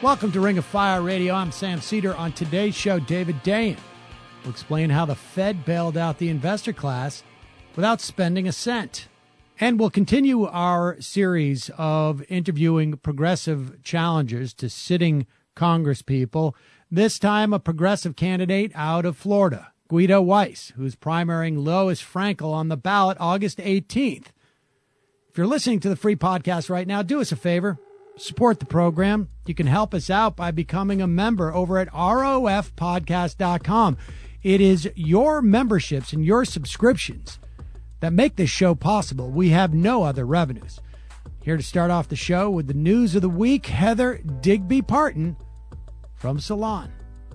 Welcome to Ring of Fire Radio. I'm Sam Cedar. On today's show, David Dayen will explain how the Fed bailed out the investor class without spending a cent. And we'll continue our series of interviewing progressive challengers to sitting Congress people. This time, a progressive candidate out of Florida, Guido Weiss, who's primarying Lois Frankel on the ballot August 18th. If you're listening to the free podcast right now, do us a favor. Support the program. You can help us out by becoming a member over at rofpodcast.com. It is your memberships and your subscriptions that make this show possible. We have no other revenues. Here to start off the show with the news of the week, Heather Digby Parton from Salon.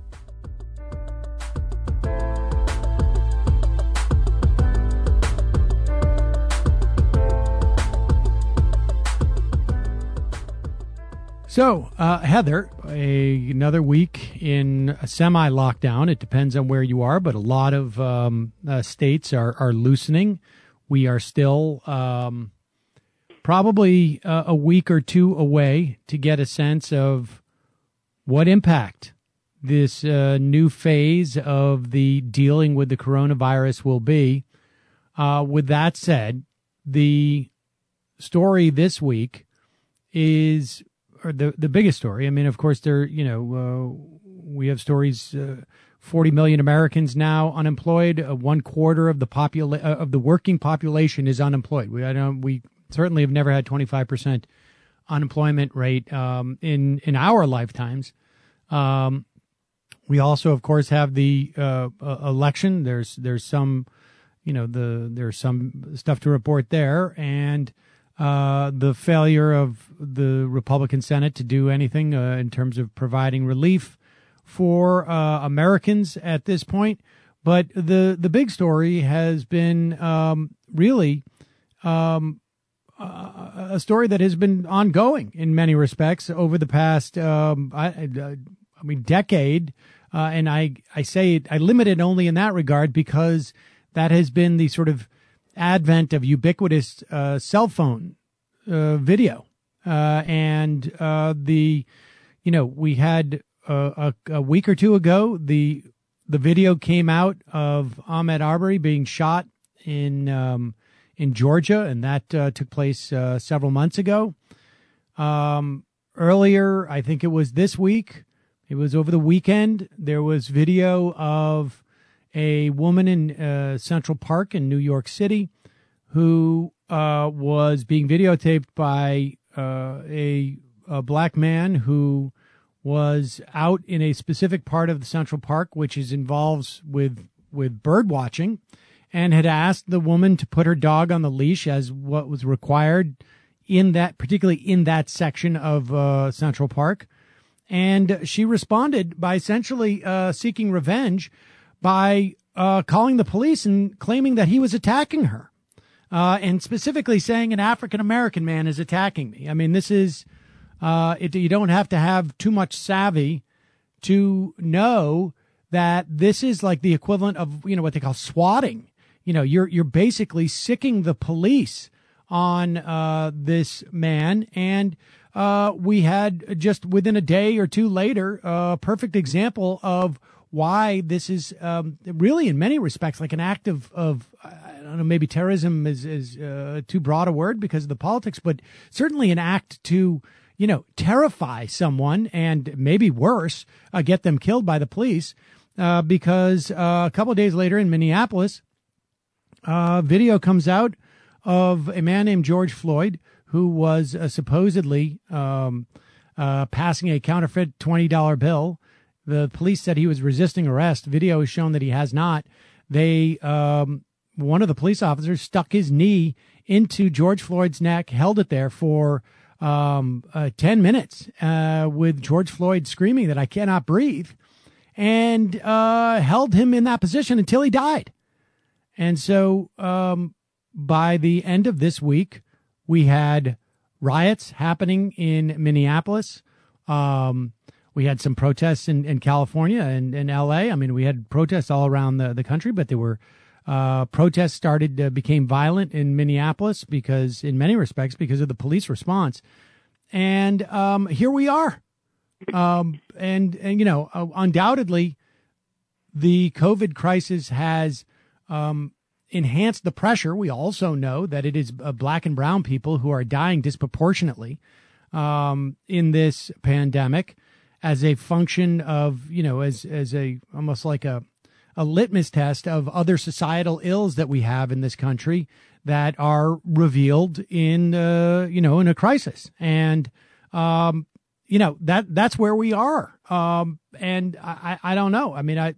So, Heather, another week in a semi-lockdown. It depends on where you are, but a lot of states are loosening. We are still probably a week or two away to get a sense of what impact this new phase of the dealing with the coronavirus will be. With that said, the story this week is... or the biggest story. I mean, of course, we have stories. 40 million Americans now unemployed. 1/4 of the working population is unemployed. We certainly have never had 25% unemployment rate in our lifetimes. We also, of course, have the election. There's some there's some stuff to report there, and the failure of the Republican Senate to do anything in terms of providing relief for Americans at this point. But the big story has been really a story that has been ongoing in many respects over the past, decade. And I say I limit it only in that regard because that has been the sort of advent of ubiquitous cell phone video, we had a week or two ago the video came out of Ahmaud Arbery being shot in Georgia, and that took place several months ago. Earlier, I think it was this week. It was over the weekend. There was video of a woman in Central Park in New York City who was being videotaped by a black man who was out in a specific part of the Central Park, which involves with bird watching, and had asked the woman to put her dog on the leash as what was required particularly in that section of Central Park. And she responded by essentially seeking revenge by calling the police and claiming that he was attacking her, and specifically saying an African-American man is attacking me. I mean, this is, you don't have to have too much savvy to know that this is like the equivalent of, what they call swatting. You're basically sicking the police on this man. And we had just within a day or two later, a perfect example of why this is really in many respects like an act of I don't know, maybe terrorism is too broad a word because of the politics, but certainly an act to, terrify someone and maybe worse, get them killed by the police, because a couple of days later in Minneapolis, video comes out of a man named George Floyd who was supposedly passing a counterfeit $20 bill. The police said he was resisting arrest. Video has shown that he has not. One of the police officers stuck his knee into George Floyd's neck, held it there for 10 minutes with George Floyd screaming that I cannot breathe, and held him in that position until he died. And so by the end of this week, we had riots happening in Minneapolis. We had some protests in California and in L.A. I mean, we had protests all around the country, but there were protests became violent in Minneapolis in many respects, because of the police response. And here we are And undoubtedly, the COVID crisis has enhanced the pressure. We also know that it is black and brown people who are dying disproportionately in this pandemic as a function of, as a almost like a litmus test of other societal ills that we have in this country that are revealed in in a crisis. And that's where we are. And I don't know. I mean,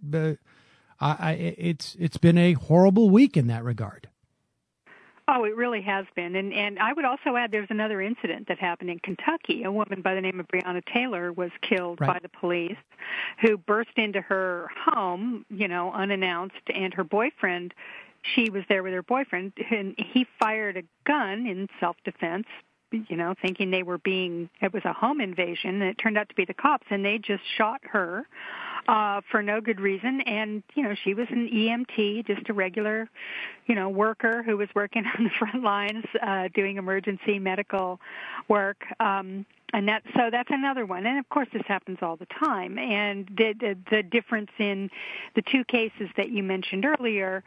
it's been a horrible week in that regard. Oh, it really has been. And I would also add there's another incident that happened in Kentucky. A woman by the name of Breonna Taylor was killed by the police who burst into her home, unannounced, and her boyfriend, she was there with her boyfriend, and he fired a gun in self-defense, thinking it was a home invasion, and it turned out to be the cops, and they just shot her for no good reason. And, she was an EMT, just a regular, worker who was working on the front lines, doing emergency medical work. And that's another one. And of course, this happens all the time. And the difference in the two cases that you mentioned earlier,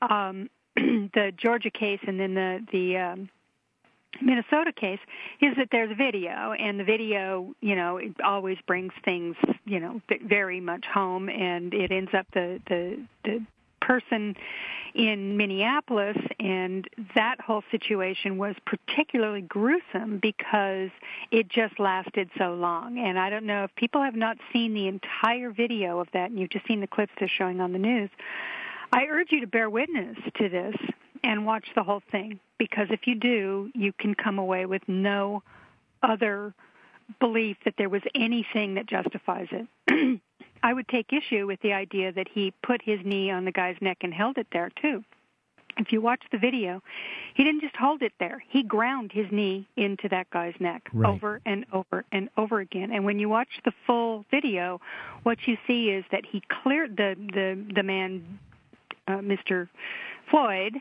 the Georgia case and then the Minnesota case, is that there's video, and the video, it always brings things, very much home, and it ends up the person in Minneapolis, and that whole situation was particularly gruesome because it just lasted so long. And I don't know if people have not seen the entire video of that, and you've just seen the clips they're showing on the news. I urge you to bear witness to this and watch the whole thing, because if you do, you can come away with no other belief that there was anything that justifies it. I would take issue with the idea that he put his knee on the guy's neck and held it there, too. If you watch the video, he didn't just hold it there. He ground his knee into that guy's neck over and over and over again. And when you watch the full video, what you see is that he cleared the man, Mr. Floyd.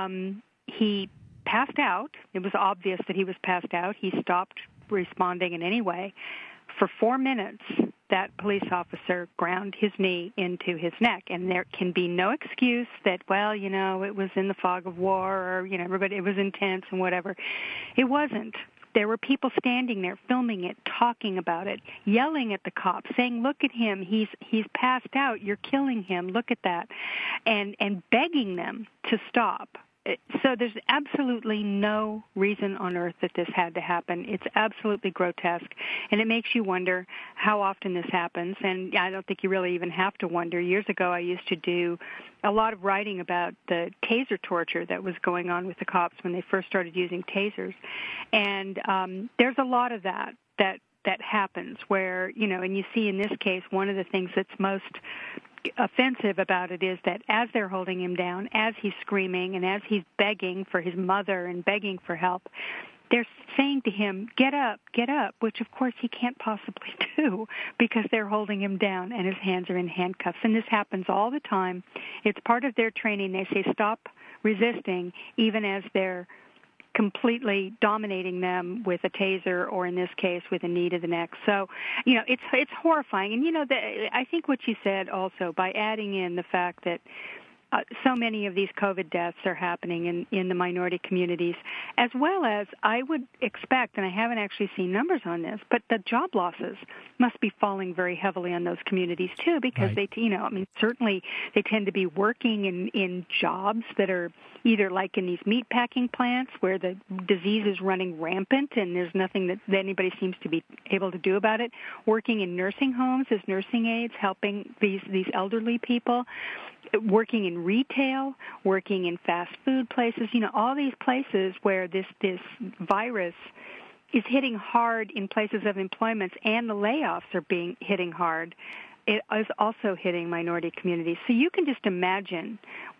He passed out. It was obvious that he was passed out. He stopped responding in any way. For 4 minutes, that police officer ground his knee into his neck. And there can be no excuse that, it was in the fog of war, or, everybody, it was intense and whatever. It wasn't. There were people standing there filming it, talking about it, yelling at the cops, saying, "Look at him. He's passed out. You're killing him. Look at that." And begging them to stop. So there's absolutely no reason on earth that this had to happen. It's absolutely grotesque, and it makes you wonder how often this happens. And I don't think you really even have to wonder. Years ago, I used to do a lot of writing about the taser torture that was going on with the cops when they first started using tasers. And there's a lot of that happens where, and you see in this case, one of the things that's most offensive about it is that as they're holding him down, as he's screaming and as he's begging for his mother and begging for help, they're saying to him, get up, which of course he can't possibly do because they're holding him down and his hands are in handcuffs. And this happens all the time. It's part of their training. They say stop resisting even as they're completely dominating them with a taser, or in this case with a knee to the neck. So, it's horrifying. And, I think what you said also, by adding in the fact that so many of these COVID deaths are happening in the minority communities, as well as I would expect, and I haven't actually seen numbers on this, but the job losses must be falling very heavily on those communities too, because they, certainly they tend to be working in jobs that are either like in these meat packing plants where the disease is running rampant and there's nothing that anybody seems to be able to do about it, working in nursing homes as nursing aides, helping these elderly people, working in retail, working in fast food places, all these places where this virus is hitting hard in places of employment, and the layoffs are hitting hard. It is also hitting minority communities. So you can just imagine,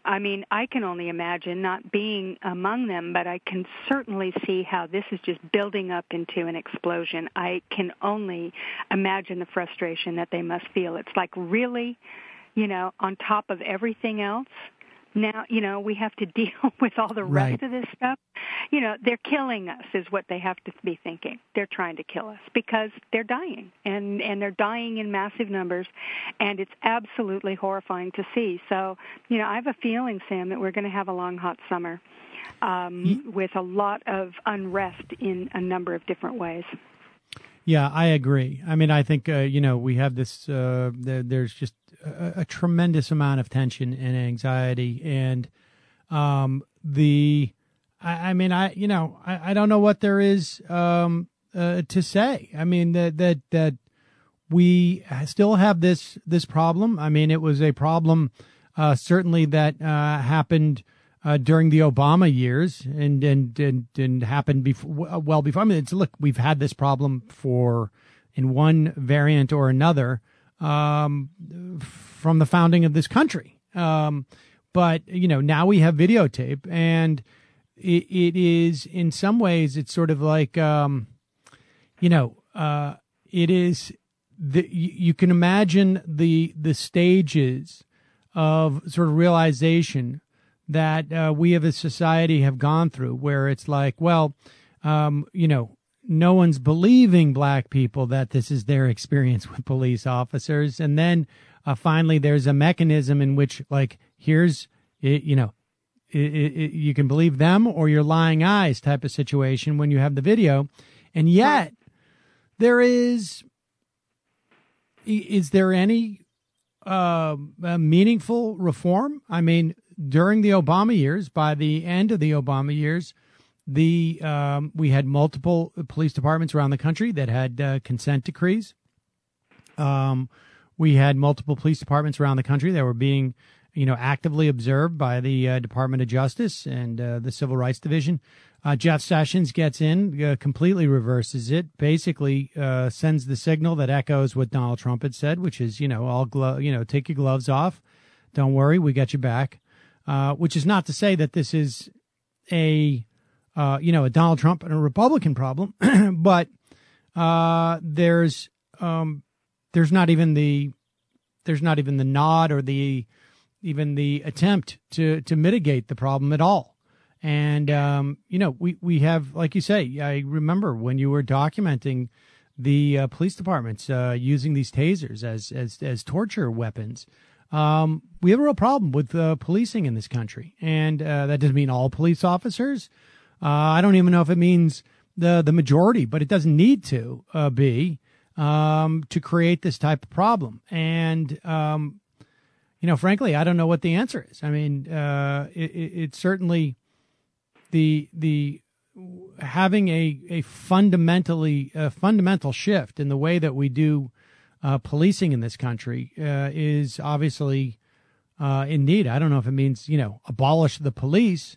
I can only imagine not being among them, but I can certainly see how this is just building up into an explosion. I can only imagine the frustration that they must feel. It's like, really? On top of everything else, now, we have to deal with all the rest of this stuff. They're killing us is what they have to be thinking. They're trying to kill us because they're dying, and they're dying in massive numbers, and it's absolutely horrifying to see. So, I have a feeling, Sam, that we're going to have a long, hot summer with a lot of unrest in a number of different ways. Yeah, I agree. I mean, I think, we have this, there's just a tremendous amount of tension and anxiety. And I don't know what there is to say. I mean, that we still have this problem. I mean, it was a problem certainly that happened during the Obama years and happened well before. I mean, look, we've had this problem in one variant or another from the founding of this country. But, now we have videotape, and it is, in some ways, it's sort of like, it is, you can imagine the stages of sort of realization that we as a society have gone through, where it's like, well, no one's believing black people that this is their experience with police officers. And then finally there's a mechanism in which, like, here's, you can believe them or you're lying eyes type of situation when you have the video. And yet is there any meaningful reform? I mean, during the Obama years, by the end of the Obama years, we had multiple police departments around the country that had consent decrees. We had multiple police departments around the country that were being, actively observed by the Department of Justice and the Civil Rights Division. Jeff Sessions gets in, completely reverses it, basically sends the signal that echoes what Donald Trump had said, which is, take your gloves off. Don't worry, we got you back. Which is not to say that this is a Donald Trump and a Republican problem, but there's not even the nod or even the attempt to mitigate the problem at all. And we have, like you say, I remember when you were documenting the police departments using these tasers as torture weapons. We have a real problem with policing in this country, and that doesn't mean all police officers. I don't even know if it means the majority, but it doesn't need to be to create this type of problem. And frankly, I don't know what the answer is. I mean, it's certainly the having a fundamental shift in the way that we do policing in this country is obviously in need. I don't know if it means, abolish the police,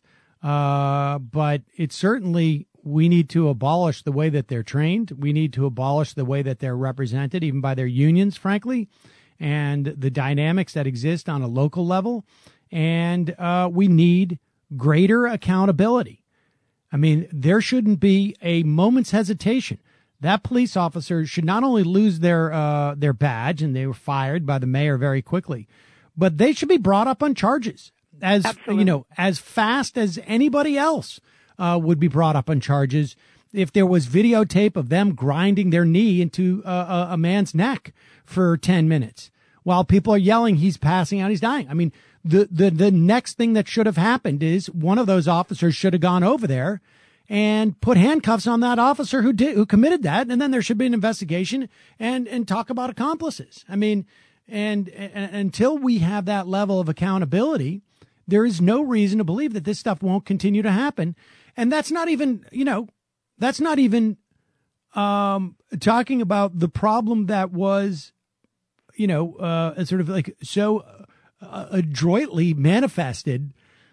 but it's certainly, we need to abolish the way that they're trained. We need to abolish the way that they're represented, even by their unions, frankly, and the dynamics that exist on a local level. And we need greater accountability. I mean, there shouldn't be a moment's hesitation. That police officer should not only lose their badge, and they were fired by the mayor very quickly, but they should be brought up on charges as Absolutely. As fast as anybody else would be brought up on charges if there was videotape of them grinding their knee into a man's neck for 10 minutes while people are yelling, he's passing out, he's dying. I mean, the next thing that should have happened is one of those officers should have gone over there and put handcuffs on that officer who committed that, and then there should be an investigation and talk about accomplices. I mean, and until we have that level of accountability, there is no reason to believe that this stuff won't continue to happen. And that's not even, talking about the problem that was, sort of like so adroitly manifested.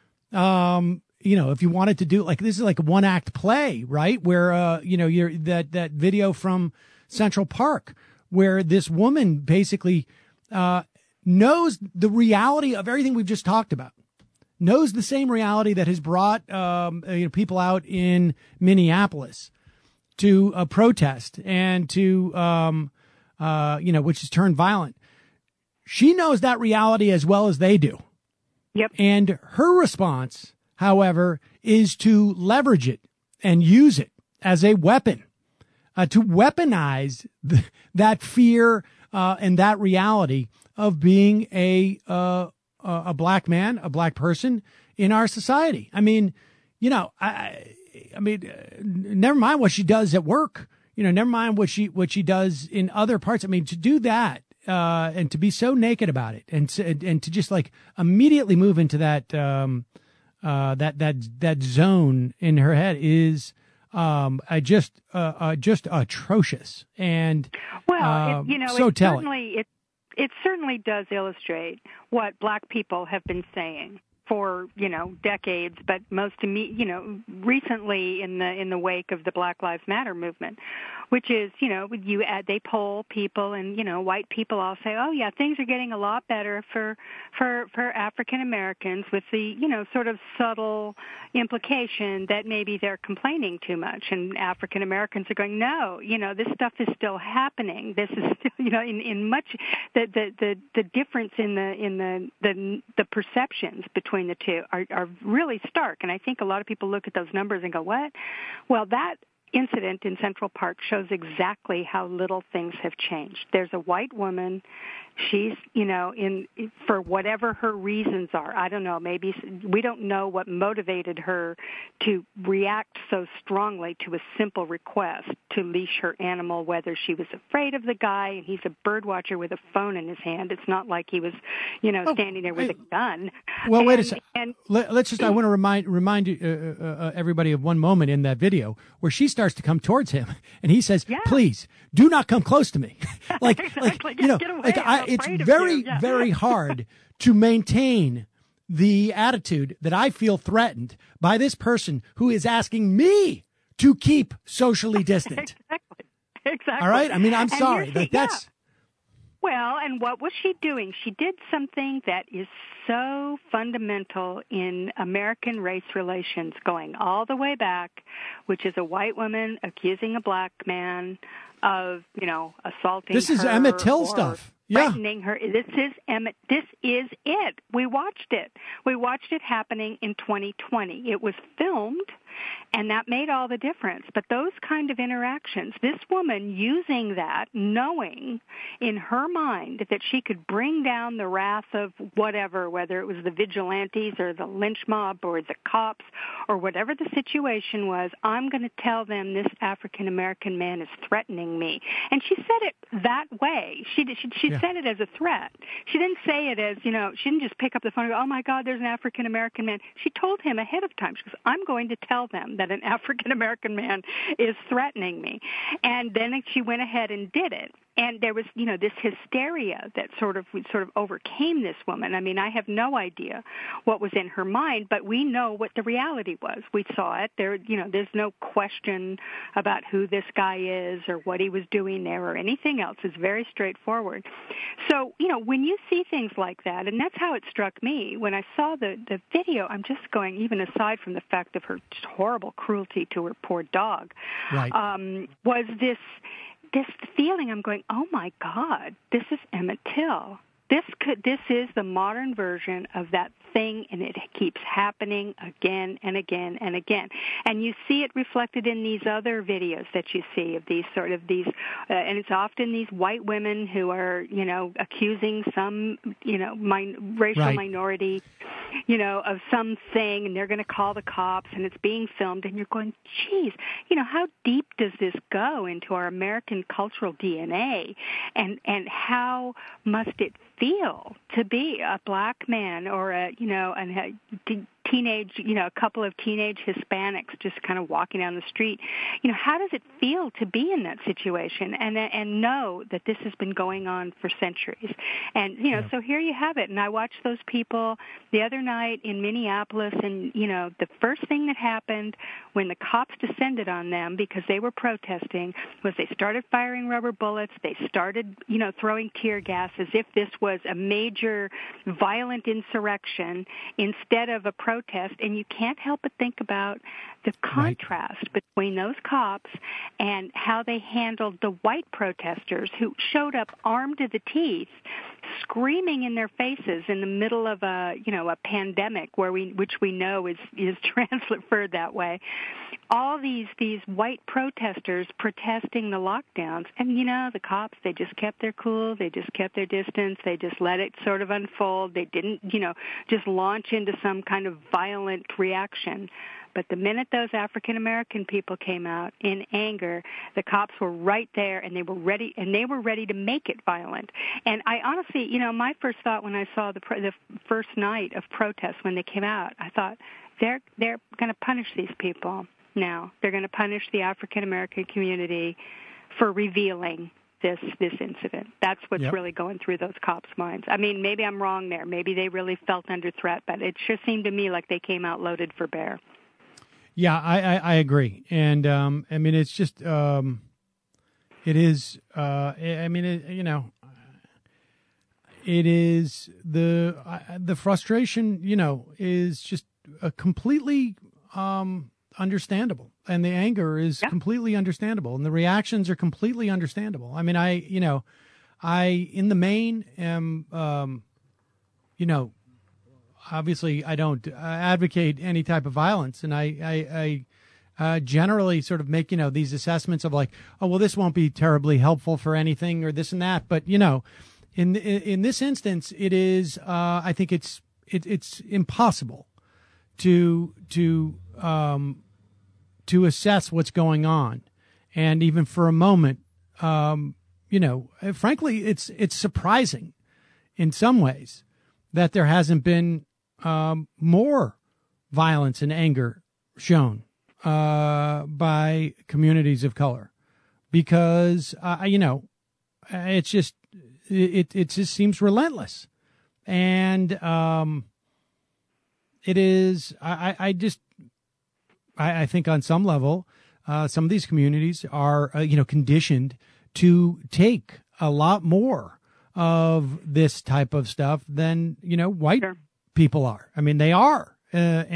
If you wanted to do, like, this is like a one act play, right? Where, you're that video from Central Park where this woman basically, knows the reality of everything we've just talked about, knows the same reality that has brought, people out in Minneapolis to protest and to, which has turned violent. She knows that reality as well as they do. Yep. And her response, however, is to leverage it and use it as a weapon, to weaponize that fear and that reality of being a black man, a black person in our society. I mean, you know, I mean, never mind what she does at work. You know, never mind what she does in other parts. I mean, to do that and to be so naked about it, and to just like immediately move into that that zone in her head is just atrocious and so telling. It certainly does illustrate what black people have been saying for, decades, but recently in the wake of the Black Lives Matter movement, which is, they poll people and, white people all say, oh yeah, things are getting a lot better for African Americans, with the, sort of subtle implication that maybe they're complaining too much, and African Americans are going, no, this stuff is still happening. This is still, in much the difference in the perceptions between the two are really stark. And I think a lot of people look at those numbers and go, what? Well, that incident in Central Park shows exactly how little things have changed. There's a white woman. She's, for whatever her reasons are, I don't know, maybe we don't know what motivated her to react so strongly to a simple request to leash her animal, whether she was afraid of the guy, and he's a bird watcher with a phone in his hand. It's not like he was, standing there with a gun. Well, wait a second. Let's just, I want to remind everybody of one moment in that video where she starts to come towards him and he says, please do not come close to me. Exactly. Get away. It's very, very hard to maintain the attitude that I feel threatened by this person who is asking me to keep socially distant. Exactly. All right? I mean, I'm sorry. That's... Well, and what was she doing? She did something that is so fundamental in American race relations, going all the way back, which is a white woman accusing a black man of, assaulting her. This is Emmett Till stuff. Threatening her. This is Emmett. This is it. We watched it. We watched it happening in 2020. It was filmed, and that made all the difference. But those kind of interactions, this woman using that, knowing in her mind that she could bring down the wrath of whatever, whether it was the vigilantes or the lynch mob or the cops or whatever the situation was, I'm going to tell them this African American man is threatening me. And she said it that way. She said it as a threat. She didn't say it as, she didn't just pick up the phone and go, oh my God, there's an African American man. She told him ahead of time. She goes, I'm going to tell them that an African American man is threatening me. And then she went ahead and did it. And there was, this hysteria that sort of overcame this woman. I mean, I have no idea what was in her mind, but we know what the reality was. We saw it. There's no question about who this guy is or what he was doing there or anything else. It's very straightforward. So, when you see things like that, and that's how it struck me when I saw the video, I'm just going, even aside from the fact of her horrible cruelty to her poor dog, right. Was this feeling. I'm going, oh my God, this is Emmett Till. This is the modern version of that thing, and it keeps happening again and again and again. And you see it reflected in these other videos that you see of these and it's often these white women who are, accusing some, racial minority, of something, and they're going to call the cops, and it's being filmed, and you're going, geez, how deep does this go into our American cultural DNA, and how must it feel to be a black man or a teenage, a couple of teenage Hispanics just kind of walking down the street? How does it feel to be in that situation and know that this has been going on for centuries? And, so here you have it. And I watched those people the other night in Minneapolis, and, the first thing that happened when the cops descended on them because they were protesting was they started firing rubber bullets. They started, throwing tear gas as if this was a major violent insurrection instead of a protest, and you can't help but think about the contrast between those cops and how they handled the white protesters who showed up armed to the teeth, screaming in their faces in the middle of a pandemic which we know is transferred that way. All these white protesters protesting the lockdowns, and the cops, they just kept their cool, they just kept their distance, they just let it sort of unfold. They didn't just launch into some kind of violent reaction. But the minute those African American people came out in anger, the cops were right there, and they were ready to make it violent. And I honestly, my first thought when I saw the first night of protests when they came out, I thought they're going to punish these people now. They're going to punish the African American community for revealing this incident. That's what's really going through those cops' minds. I mean, maybe I'm wrong there. Maybe they really felt under threat, but it sure seemed to me like they came out loaded for bear. Yeah, I agree, and I mean it's just it is I mean it is the frustration is just completely understandable, and the anger is completely understandable, and the reactions are completely understandable. I mean I in the main am obviously, I don't advocate any type of violence, and I generally sort of make these assessments of like, oh well, this won't be terribly helpful for anything or this and that. But in this instance, it is. I think it's impossible to assess what's going on, and even for a moment, frankly, it's surprising in some ways that there hasn't been more violence and anger shown by communities of color, because it's just it just seems relentless, and it is. I think on some level, some of these communities are conditioned to take a lot more of this type of stuff than white people are. I mean, they are, but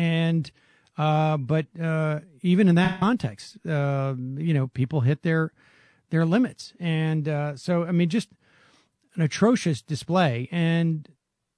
even in that context, people hit their limits, and so I mean, just an atrocious display. And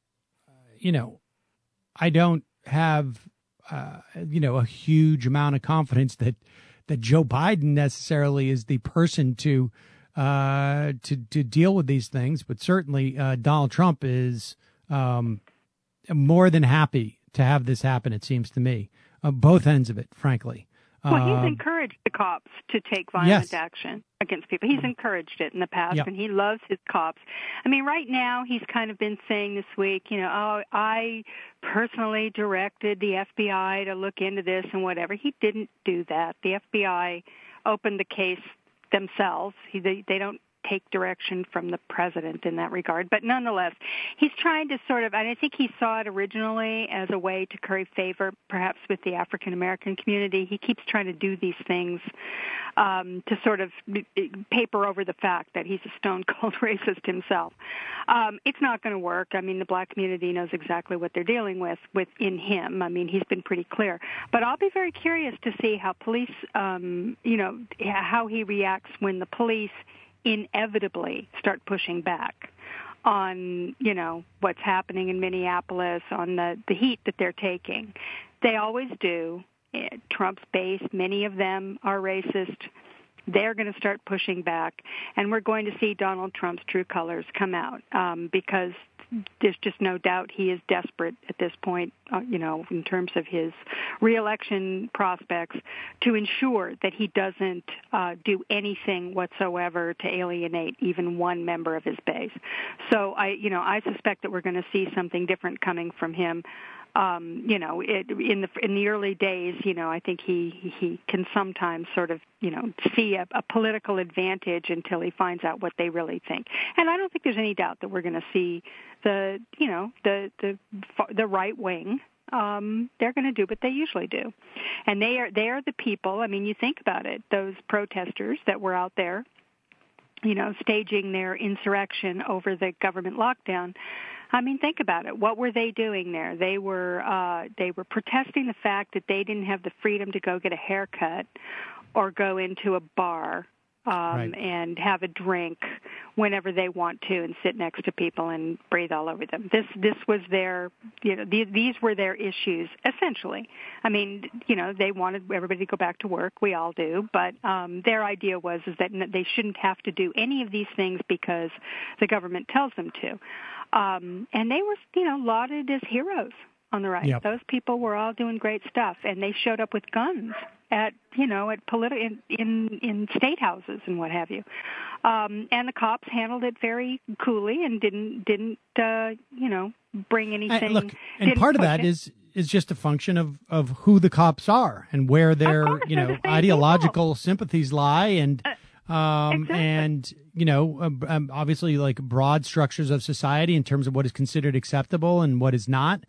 I don't have a huge amount of confidence that Joe Biden necessarily is the person to deal with these things, but certainly Donald Trump is more than happy to have this happen, it seems to me, both ends of it, frankly. Well, he's encouraged the cops to take violent action against people. He's encouraged it in the past, and he loves his cops. I mean, right now he's kind of been saying this week, I personally directed the FBI to look into this and whatever. He didn't do that. The FBI opened the case themselves. They don't take direction from the president in that regard. But nonetheless, he's trying to sort of, and I think he saw it originally as a way to curry favor, perhaps with the African-American community. He keeps trying to do these things to sort of paper over the fact that he's a stone-cold racist himself. It's not going to work. I mean, the black community knows exactly what they're dealing with in him. I mean, he's been pretty clear. But I'll be very curious to see how police, how he reacts when the police inevitably start pushing back on, what's happening in Minneapolis, on the heat that they're taking. They always do. Trump's base, many of them are racist. They're going to start pushing back, and we're going to see Donald Trump's true colors come out because there's just no doubt he is desperate at this point, in terms of his reelection prospects, to ensure that he doesn't do anything whatsoever to alienate even one member of his base. So I suspect that we're going to see something different coming from him. In the early days, I think he can sometimes sort of, see a political advantage until he finds out what they really think. And I don't think there's any doubt that we're going to see the right wing. They're going to do what they usually do, and they are the people. I mean, you think about it; those protesters that were out there staging their insurrection over the government lockdown. I mean, think about it. What were they doing there? They were protesting the fact that they didn't have the freedom to go get a haircut or go into a bar and have a drink whenever they want to and sit next to people and breathe all over them. This was their, these were their issues, essentially. I mean, they wanted everybody to go back to work. We all do. But their idea is that they shouldn't have to do any of these things because the government tells them to. And they were, lauded as heroes on the right. Yep. Those people were all doing great stuff, and they showed up with guns at in state houses and what have you. And the cops handled it very coolly and didn't bring anything. Look, and part of that is just a function of who the cops are and where their ideological sympathies lie, and exactly. And obviously like broad structures of society in terms of what is considered acceptable and what is not,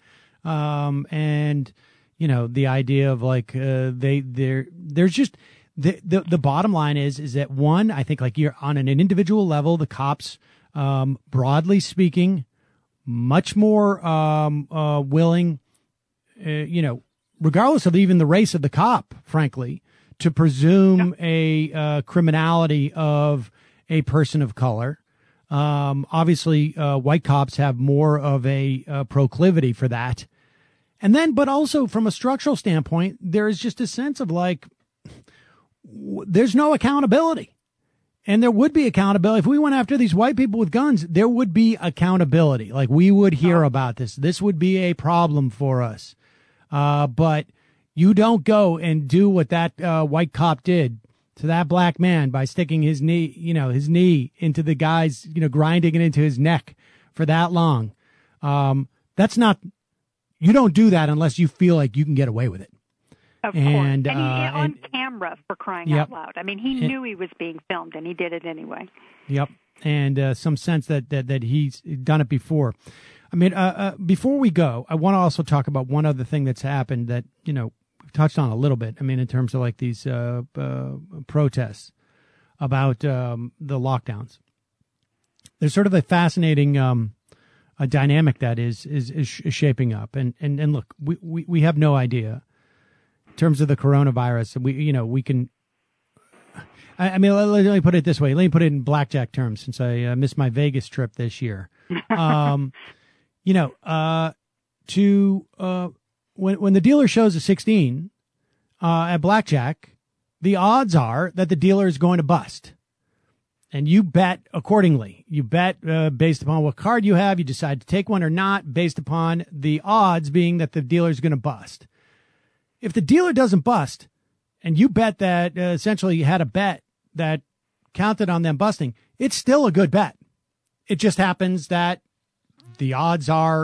and the idea of like there's just the bottom line is that one, I think like you're on an individual level, the cops, broadly speaking, much more willing, regardless of even the race of the cop, frankly, to presume a criminality of a person of color. Obviously, white cops have more of a proclivity for that. And then, but also from a structural standpoint, there is just a sense of like, there's no accountability. And there would be accountability. If we went after these white people with guns, there would be accountability. Like we would hear about this. This would be a problem for us. But you don't go and do what that white cop did to that black man by sticking his knee into the guy's, grinding it into his neck for that long. That's not, you don't do that unless you feel like you can get away with it. Of course. And on camera, for crying out loud. I mean, he knew he was being filmed, and he did it anyway. Yep. And some sense that he's done it before. I mean, before we go, I want to also talk about one other thing that's happened that, we've touched on a little bit. I mean, in terms of like these protests about the lockdowns. There's sort of a fascinating a dynamic that is shaping up. And look, we have no idea. In terms of the coronavirus, we can. I mean, let me put it this way. Let me put it in blackjack terms, since I missed my Vegas trip this year. When the dealer shows a 16 at blackjack, the odds are that the dealer is going to bust, and you bet accordingly. You bet based upon what card you have. You decide to take one or not based upon the odds being that the dealer is going to bust. If the dealer doesn't bust, and you bet that essentially you had a bet that counted on them busting, it's still a good bet. It just happens that the odds are,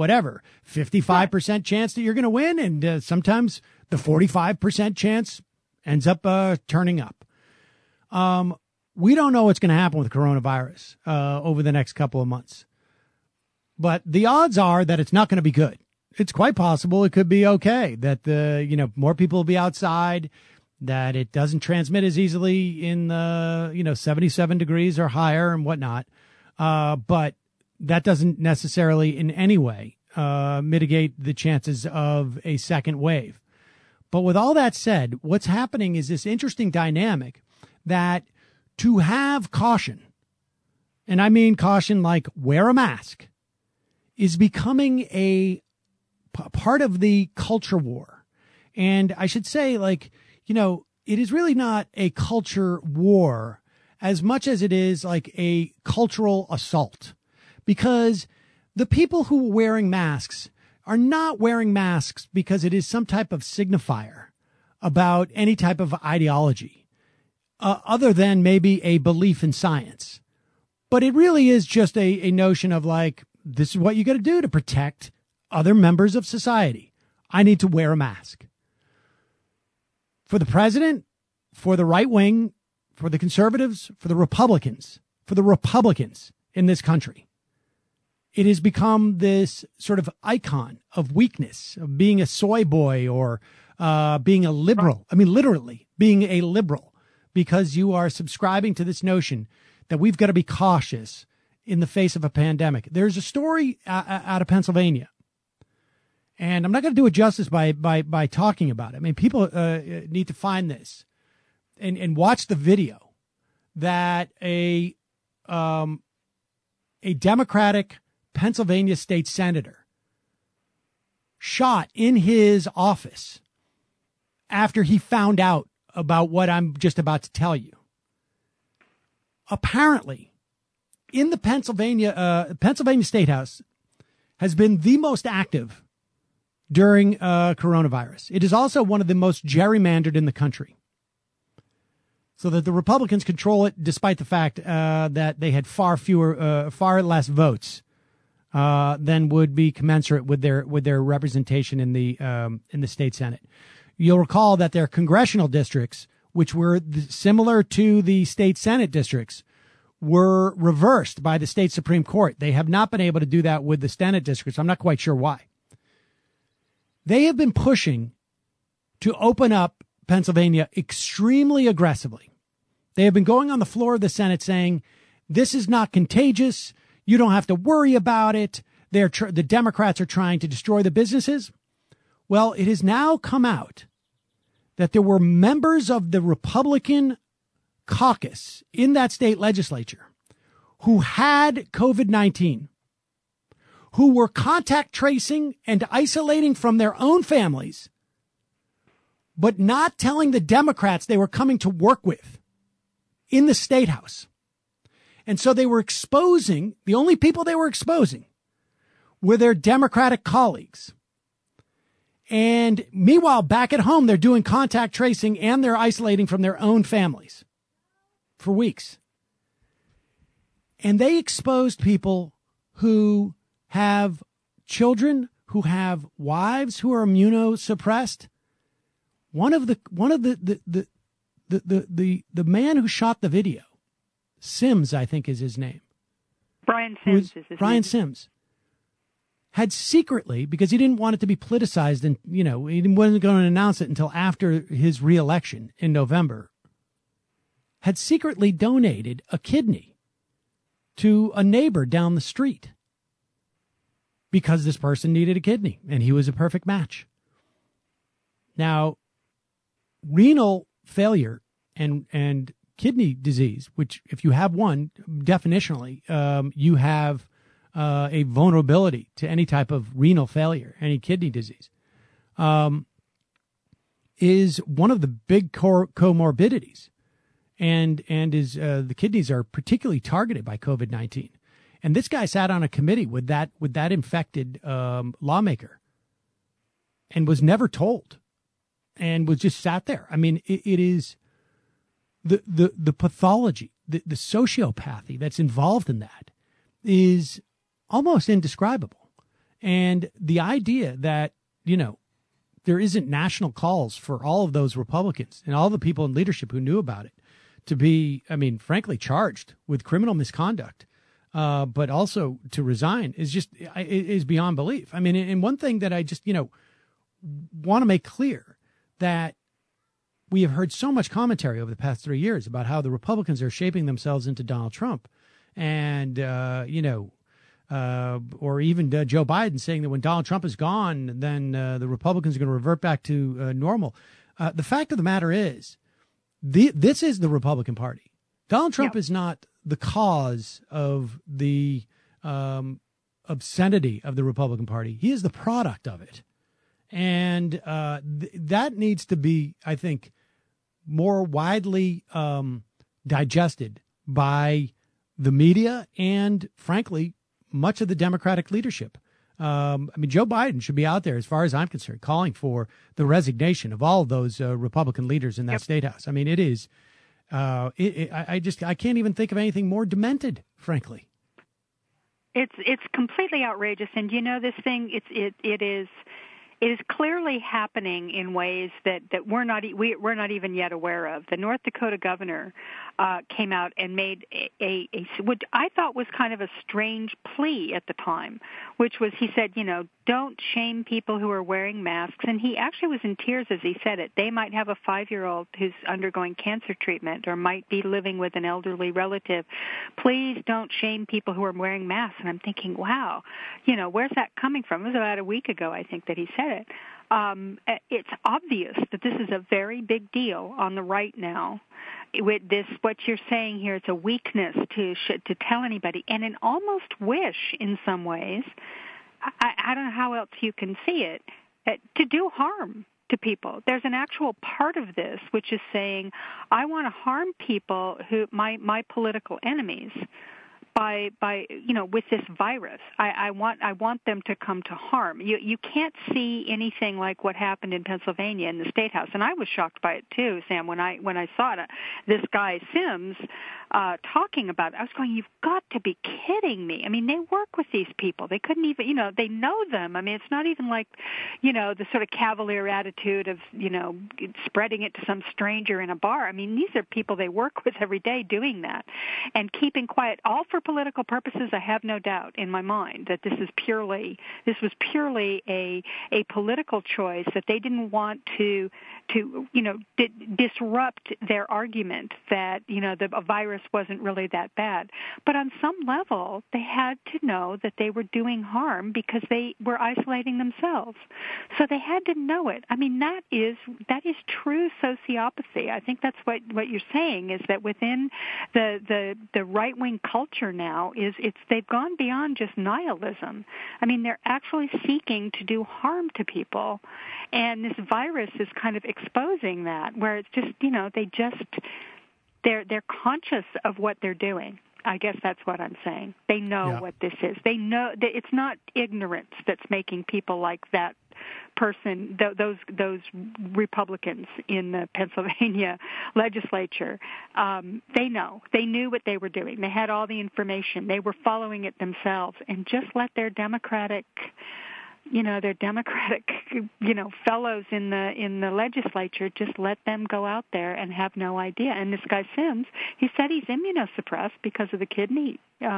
55% chance that you're going to win, and sometimes the 45% chance ends up turning up. We don't know what's going to happen with coronavirus over the next couple of months, but the odds are that it's not going to be good. It's quite possible it could be okay, that more people will be outside, that it doesn't transmit as easily in the 77 degrees or higher and whatnot. But that doesn't necessarily in any way mitigate the chances of a second wave. But with all that said, what's happening is this interesting dynamic that to have caution, and I mean caution like wear a mask, is becoming a part of the culture war. And I should say, it is really not a culture war as much as it is like a cultural assault, because the people who are wearing masks are not wearing masks because it is some type of signifier about any type of ideology, other than maybe a belief in science. But it really is just a notion of like, this is what you got to do to protect other members of society. I need to wear a mask. For the president, for the right wing, for the conservatives, for the Republicans in this country, it has become this sort of icon of weakness, of being a soy boy or being a liberal. I mean, literally being a liberal, because you are subscribing to this notion that we've got to be cautious in the face of a pandemic. There's a story out of Pennsylvania, and I'm not going to do it justice by talking about it. I mean, people need to find this and watch the video that a Democratic Pennsylvania state senator shot in his office after he found out about what I'm just about to tell you. Apparently, in the Pennsylvania State House has been the most active during coronavirus. It is also one of the most gerrymandered in the country, so that the Republicans control it, despite the fact that they had far less votes than would be commensurate with their representation in the state Senate. You'll recall that their congressional districts, which were similar to the state Senate districts, were reversed by the state Supreme Court. They have not been able to do that with the Senate districts. I'm not quite sure why. They have been pushing to open up Pennsylvania extremely aggressively. They have been going on the floor of the Senate saying, this is not contagious. You don't have to worry about it. The Democrats are trying to destroy the businesses. Well, it has now come out that there were members of the Republican caucus in that state legislature who had COVID-19, who were contact tracing and isolating from their own families, but not telling the Democrats they were coming to work with in the state house. And so they were exposing, the only people they were exposing were their Democratic colleagues. And meanwhile, back at home, they're doing contact tracing and they're isolating from their own families for weeks. And they exposed people who have children, who have wives who are immunosuppressed. One of the man who shot the video, Sims, I think is his name. Brian Sims is his name. Brian Sims had secretly, because he didn't want it to be politicized, and he wasn't going to announce it until after his reelection in November, had secretly donated a kidney to a neighbor down the street because this person needed a kidney and he was a perfect match. Now, renal failure and kidney disease, which if you have one, definitionally, you have a vulnerability to any type of renal failure, any kidney disease, is one of the big comorbidities, and is the kidneys are particularly targeted by COVID-19. And this guy sat on a committee with that infected lawmaker, and was never told, and was just sat there. I mean, it is the pathology, the sociopathy that's involved in that is almost indescribable. And the idea that, there isn't national calls for all of those Republicans and all the people in leadership who knew about it to be, frankly, charged with criminal misconduct, but also to resign is beyond belief. And one thing that I just, want to make clear, that we have heard so much commentary over the past 3 years about how the Republicans are shaping themselves into Donald Trump, and, or even Joe Biden saying that when Donald Trump is gone, then the Republicans are going to revert back to normal. The fact of the matter is, this is the Republican Party. Donald Trump is not the cause of the obscenity of the Republican Party. He is the product of it. And that needs to be, I think, more widely digested by the media and, frankly, much of the Democratic leadership. Joe Biden should be out there, as far as I'm concerned, calling for the resignation of all of those Republican leaders in that state house. It is, I can't even think of anything more demented, frankly. It's completely outrageous, and this thing, it is clearly happening in ways that we're not even yet aware of. The North Dakota governor came out and made what I thought was kind of a strange plea at the time, which was he said, don't shame people who are wearing masks. And he actually was in tears as he said it. They might have a 5-year-old who's undergoing cancer treatment or might be living with an elderly relative. Please don't shame people who are wearing masks. And I'm thinking, wow, where's that coming from? It was about a week ago, I think, that he said it. It's obvious that this is a very big deal on the right now. With this, what you're saying here, it's a weakness to tell anybody, and an almost wish in some ways. I don't know how else you can see it, to do harm to people. There's an actual part of this which is saying, I want to harm people who my political enemies. By with this virus, I want them to come to harm. You can't see anything like what happened in Pennsylvania in the State House, and I was shocked by it too, Sam. When I saw it, this guy Sims talking about it, I was going, "You've got to be kidding me!" I mean, they work with these people. They couldn't even, they know them. I mean, it's not even like, the sort of cavalier attitude of, spreading it to some stranger in a bar. I mean, these are people they work with every day doing that, and keeping quiet, all for political purposes. I have no doubt in my mind that this was purely a political choice, that they didn't want to disrupt their argument that the virus wasn't really that bad. But on some level, they had to know that they were doing harm because they were isolating themselves. So they had to know it. I mean, that is true sociopathy. I think that's what you're saying, is that within the right wing culture now they've gone beyond just nihilism. I mean, they're actually seeking to do harm to people, and this virus is kind of exposing that, where it's just they're conscious of what they're doing. I guess that's what I'm saying. They know what this is. They know that it's not ignorance that's making people like that person, those Republicans in the Pennsylvania legislature. They know. They knew what they were doing. They had all the information. They were following it themselves, and just let their Democratic fellows in the legislature, just let them go out there and have no idea. And this guy Sims, he said he's immunosuppressed because of the kidney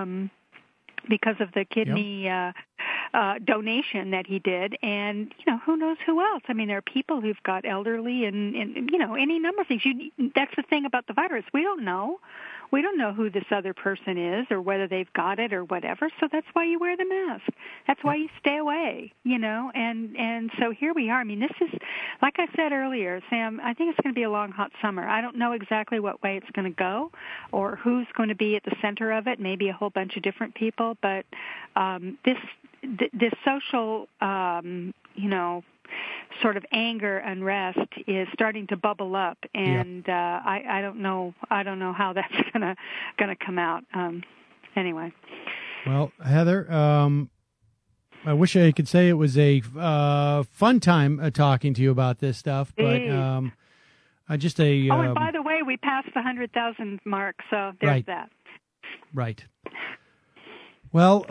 donation that he did, and who knows who else. I mean, there are people who've got elderly and any number of things. That's the thing about the virus. We don't know who this other person is or whether they've got it or whatever. So that's why you wear the mask. That's why you stay away. And so here we are. I mean, this is, like I said earlier, Sam, I think it's going to be a long, hot summer. I don't know exactly what way it's going to go or who's going to be at the center of it. Maybe a whole bunch of different people, but this social, sort of anger, unrest is starting to bubble up, and I don't know how that's gonna come out. Anyway. Well, Heather, I wish I could say it was a fun time talking to you about this stuff, but and by the way, we passed the 100,000 mark, so there's that. Right. Well,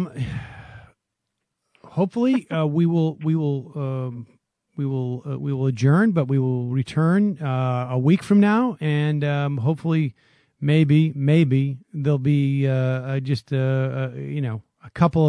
hopefully we will adjourn, but we will return a week from now, and hopefully, maybe there'll be just a couple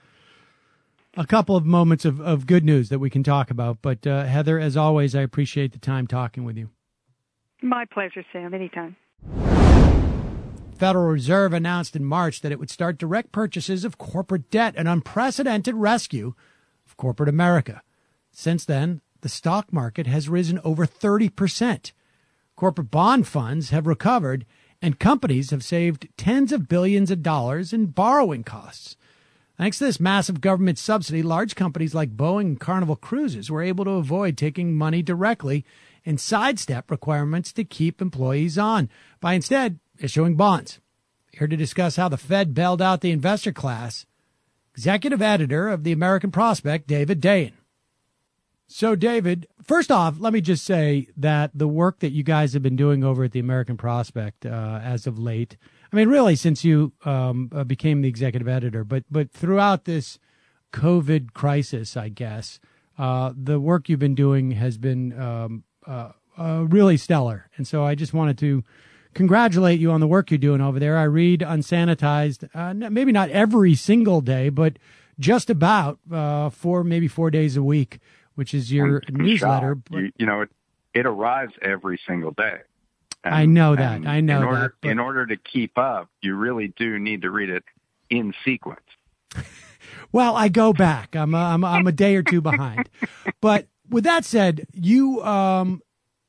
of moments of good news that we can talk about. But Heather, as always, I appreciate the time talking with you. My pleasure, Sam. Anytime. Federal Reserve announced in March that it would start direct purchases of corporate debt, an unprecedented rescue of corporate America. Since then, the stock market has risen over 30%. Corporate bond funds have recovered, and companies have saved tens of billions of dollars in borrowing costs. Thanks to this massive government subsidy, large companies like Boeing and Carnival Cruises were able to avoid taking money directly and sidestep requirements to keep employees on by instead issuing bonds. Here to discuss how the Fed bailed out the investor class, executive editor of the American Prospect, David Dayen. So, David, first off, let me just say that the work that you guys have been doing over at the American Prospect as of late, I mean, really since you became the executive editor, but throughout this COVID crisis, I guess, the work you've been doing has been really stellar. And so I just wanted to congratulate you on the work you're doing over there. I read Unsanitized, maybe not every single day, but just about 4 days a week, which is your newsletter. But, it arrives every single day. And, I know that. In order to keep up, you really do need to read it in sequence. Well, I go back. I'm a day or two behind. But with that said, you got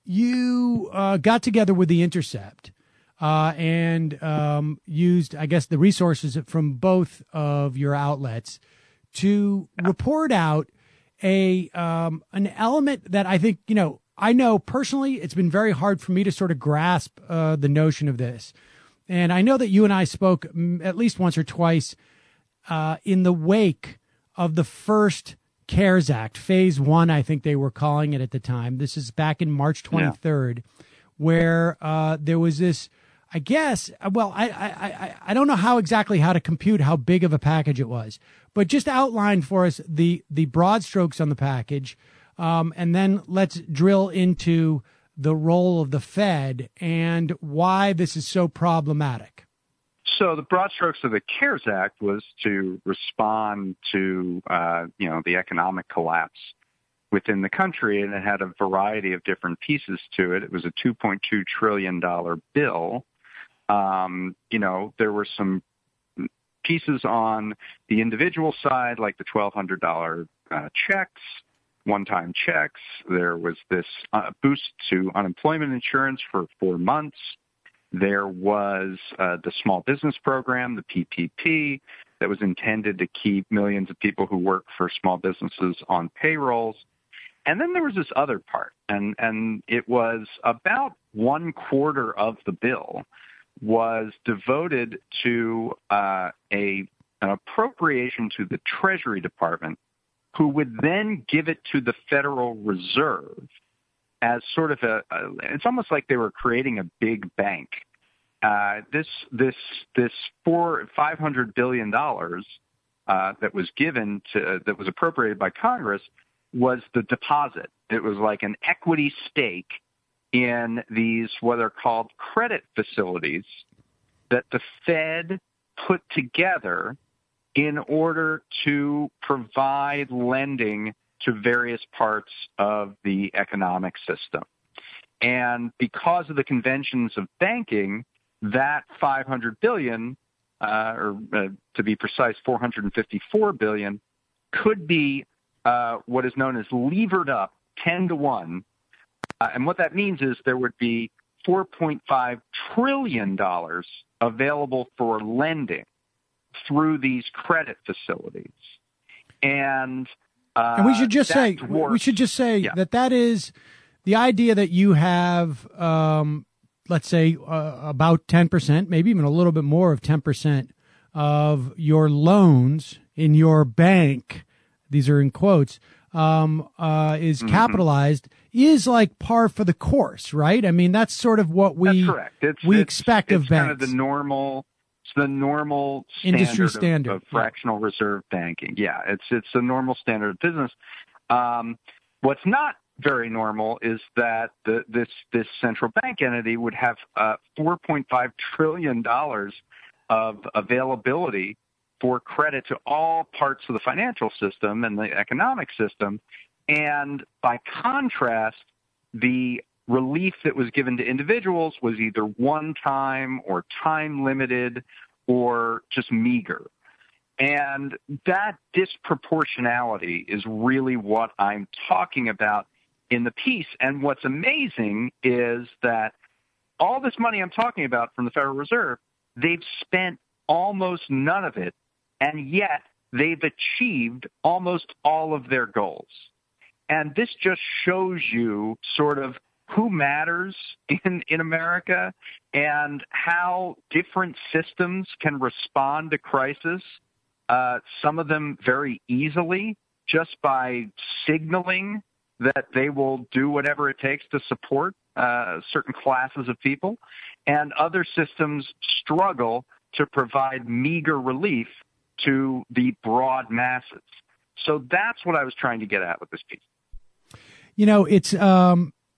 together with The Intercept and used, I guess, the resources from both of your outlets to report out an element that I think, I know personally it's been very hard for me to sort of grasp the notion of this. And I know that you and I spoke at least once or twice in the wake of the first CARES Act, Phase 1, I think they were calling it at the time. This is back in March 23rd, where there was this, I guess, well, I don't know how to compute how big of a package it was, but just outline for us the broad strokes on the package, and then let's drill into the role of the Fed and why this is so problematic. So the broad strokes of the CARES Act was to respond to, the economic collapse within the country, and it had a variety of different pieces to it. It was a $2.2 trillion bill. There were some pieces on the individual side, like the $1,200 checks, one-time checks. There was this boost to unemployment insurance for 4 months. There was the small business program, the PPP, that was intended to keep millions of people who work for small businesses on payrolls. And then there was this other part, and it was about 1/4 of the bill was devoted to an appropriation to the Treasury Department, who would then give it to the Federal Reserve as sort of it's almost like they were creating a big bank. This $500 billion that was appropriated by Congress was the deposit. It was like an equity stake in these what are called credit facilities that the Fed put together in order to provide lending to various parts of the economic system. And because of the conventions of banking, that $500 billion, to be precise, $454 billion, could be what is known as levered up 10-to-1. And what that means is there would be $4.5 trillion available for lending through these credit facilities. And we should just say that is the idea that you have, let's say, about 10%, maybe even a little bit more of 10% of your loans in your bank, these are in quotes, is capitalized, is like par for the course, right? I mean, that's sort of what we expect of banks. Kind of the normal industry standard of fractional reserve banking. Yeah, it's a normal standard of business. What's not very normal is that this central bank entity would have $4.5 trillion of availability for credit to all parts of the financial system and the economic system. And by contrast, the relief that was given to individuals was either one-time or time-limited or just meager. And that disproportionality is really what I'm talking about in the piece. And what's amazing is that all this money I'm talking about from the Federal Reserve, they've spent almost none of it, and yet they've achieved almost all of their goals. And this just shows you sort of who matters in America and how different systems can respond to crisis, some of them very easily, just by signaling that they will do whatever it takes to support certain classes of people, and other systems struggle to provide meager relief to the broad masses. So that's what I was trying to get at with this piece. It's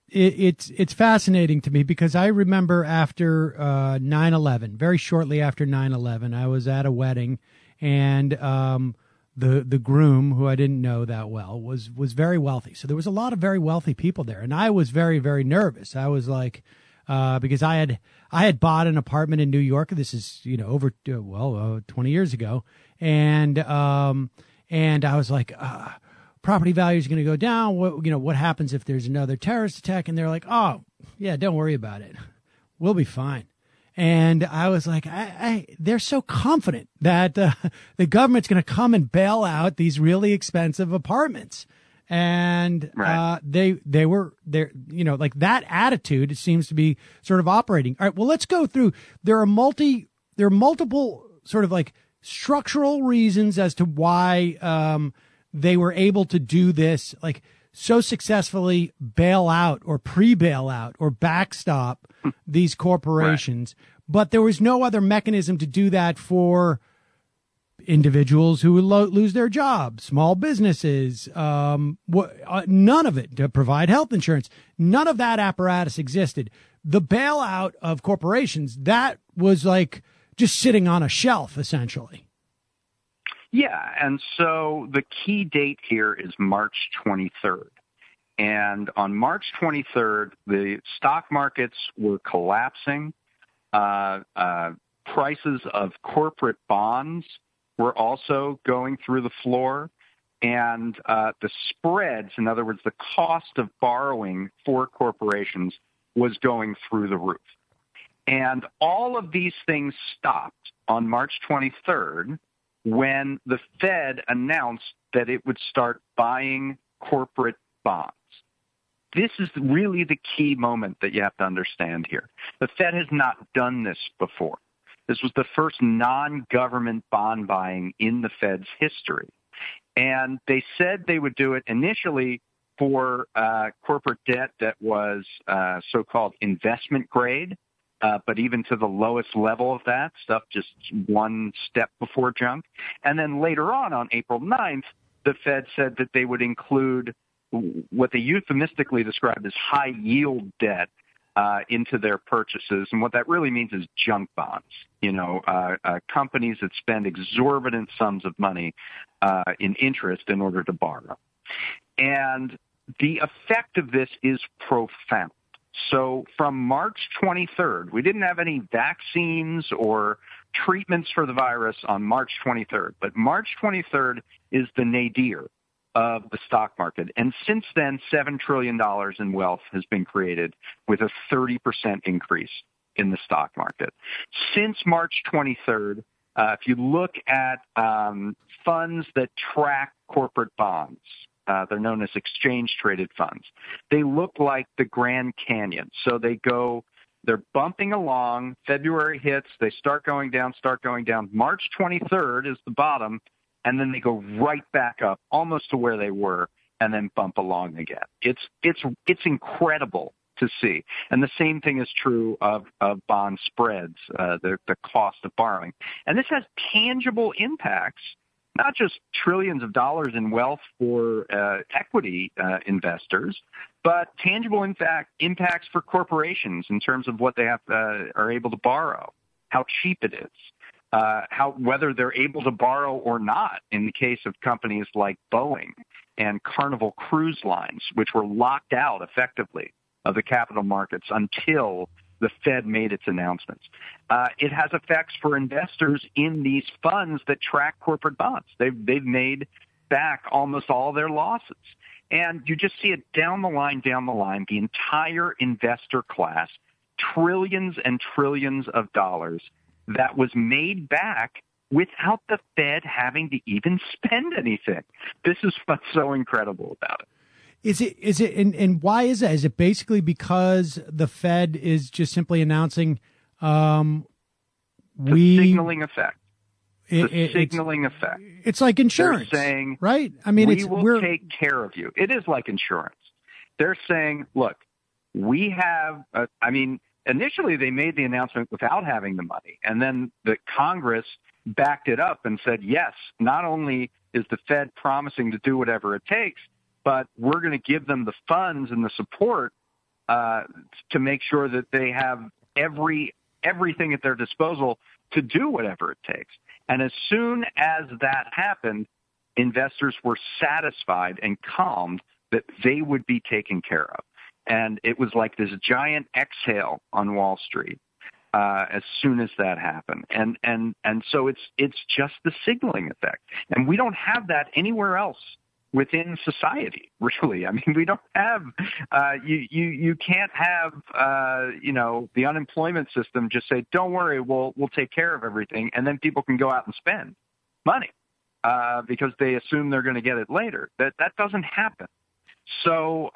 it's fascinating to me because I remember after 9/11, very shortly after 9/11, I was at a wedding, and the groom, who I didn't know that well, was very wealthy. So there was a lot of very wealthy people there, and I was very, very nervous. I was like, because I had bought an apartment in New York. This is over 20 years ago, and I was like, property value is going to go down. What happens if there's another terrorist attack? And they're like, oh yeah, don't worry about it, we'll be fine. And I was like, they're so confident that the government's going to come and bail out these really expensive apartments. And they were there, like that attitude seems to be sort of operating. All right, well, let's go through. There are multiple sort of like structural reasons as to why they were able to do this, like so successfully bail out or pre-bail out or backstop these corporations. Right. But there was no other mechanism to do that for individuals who would lose their jobs, small businesses, none of it, to provide health insurance. None of that apparatus existed. The bailout of corporations, that was like just sitting on a shelf, essentially. Yeah, and so the key date here is March 23rd. And on March 23rd, the stock markets were collapsing. Prices of corporate bonds were also going through the floor. And the spreads, in other words, the cost of borrowing for corporations, was going through the roof. And all of these things stopped on March 23rd when the Fed announced that it would start buying corporate bonds. This is really the key moment that you have to understand here. The Fed has not done this before. This was the first non-government bond buying in the Fed's history. And they said they would do it initially for corporate debt that was so-called investment grade, but even to the lowest level of that, stuff just one step before junk. And then later on April 9th, the Fed said that they would include what they euphemistically described as high-yield debt into their purchases. And what that really means is junk bonds, companies that spend exorbitant sums of money in interest in order to borrow. And the effect of this is profound. So from March 23rd, we didn't have any vaccines or treatments for the virus on March 23rd, but March 23rd is the nadir of the stock market. And since then, $7 trillion in wealth has been created with a 30% increase in the stock market. Since March 23rd, if you look at funds that track corporate bonds, they're known as exchange-traded funds. They look like the Grand Canyon. So they're bumping along. February hits. They start going down. March 23rd is the bottom, and then they go right back up, almost to where they were, and then bump along again. It's incredible to see. And the same thing is true of bond spreads, the cost of borrowing. And this has tangible impacts, not just trillions of dollars in wealth for equity investors, but tangible impacts for corporations in terms of what they are able to borrow, how cheap it is, whether they're able to borrow or not in the case of companies like Boeing and Carnival Cruise Lines, which were locked out effectively of the capital markets until the Fed made its announcements. It has effects for investors in these funds that track corporate bonds. They've made back almost all their losses. And you just see it down the line, the entire investor class, trillions and trillions of dollars that was made back without the Fed having to even spend anything. This is what's so incredible about it. Is it, and why is that? Is it basically because the Fed is just simply announcing, the signaling effect. Signaling effect. It's like insurance. They're saying, right? I mean, we'll take care of you. It is like insurance. They're saying, look, we have, initially they made the announcement without having the money. And then the Congress backed it up and said, yes, not only is the Fed promising to do whatever it takes, but we're going to give them the funds and the support to make sure that they have everything at their disposal to do whatever it takes. And as soon as that happened, investors were satisfied and calmed that they would be taken care of. And it was like this giant exhale on Wall Street as soon as that happened. And so it's just the signaling effect. And we don't have that anywhere else within society, really. I mean, we don't have you can't have the unemployment system just say, don't worry, we'll take care of everything, and then people can go out and spend money because they assume they're going to get it later. That doesn't happen. So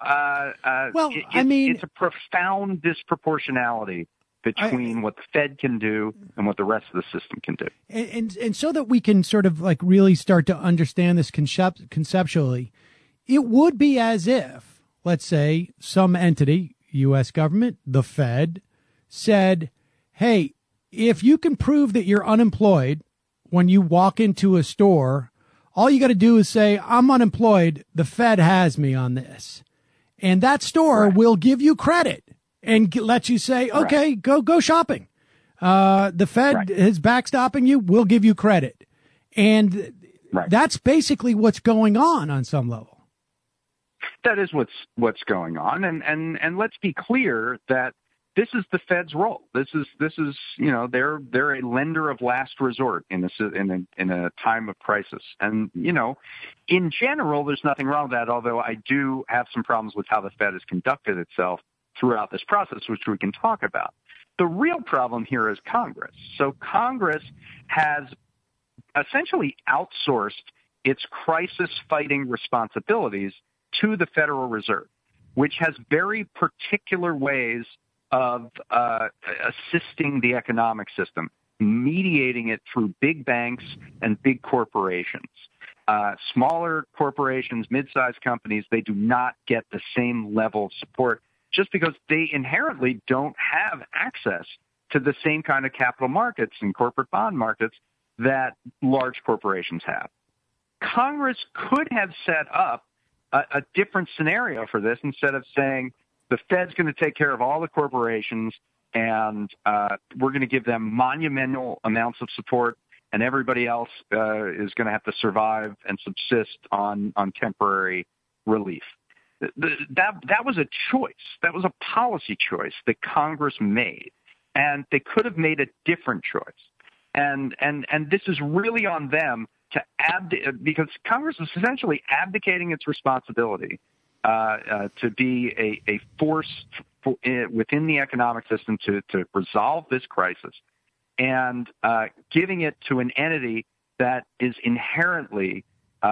it's a profound disproportionality between what the Fed can do and what the rest of the system can do. And so that we can sort of like really start to understand this conceptually, it would be as if, let's say, some entity, U.S. government, the Fed, said, hey, if you can prove that you're unemployed when you walk into a store, all you got to do is say, I'm unemployed. The Fed has me on this. And that store will give you credit and let you say, okay, go shopping. The Fed is backstopping you. We'll give you credit. And that's basically what's going on some level. That is what's going on. And let's be clear that this is the Fed's role. This is they're a lender of last resort in a time of crisis. And in general, there's nothing wrong with that. Although I do have some problems with how the Fed has conducted itself throughout this process, which we can talk about. The real problem here is Congress. So Congress has essentially outsourced its crisis-fighting responsibilities to the Federal Reserve, which has very particular ways of assisting the economic system, mediating it through big banks and big corporations. Smaller corporations, mid-sized companies, they do not get the same level of support just because they inherently don't have access to the same kind of capital markets and corporate bond markets that large corporations have. Congress could have set up a different scenario for this instead of saying the Fed's going to take care of all the corporations and we're going to give them monumental amounts of support and everybody else is going to have to survive and subsist on temporary relief. That was a choice. That was a policy choice that Congress made, and they could have made a different choice. And this is really on them to because Congress is essentially abdicating its responsibility to be a force within the economic system to resolve this crisis, and giving it to an entity that is inherently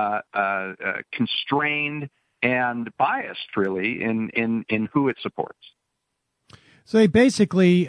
constrained and biased, really, in who it supports. So they basically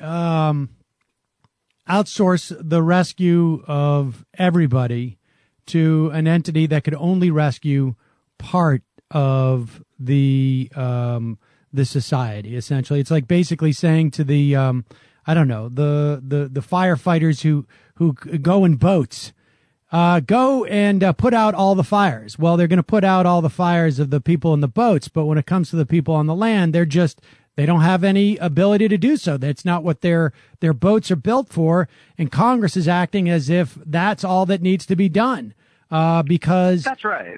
outsource the rescue of everybody to an entity that could only rescue part of the society. Essentially, it's like basically saying to the the firefighters who go in boats. Go and put out all the fires. Well, they're going to put out all the fires of the people in the boats, but when it comes to the people on the land, they don't have any ability to do so. That's not what their boats are built for. And Congress is acting as if that's all that needs to be done. Because that's right.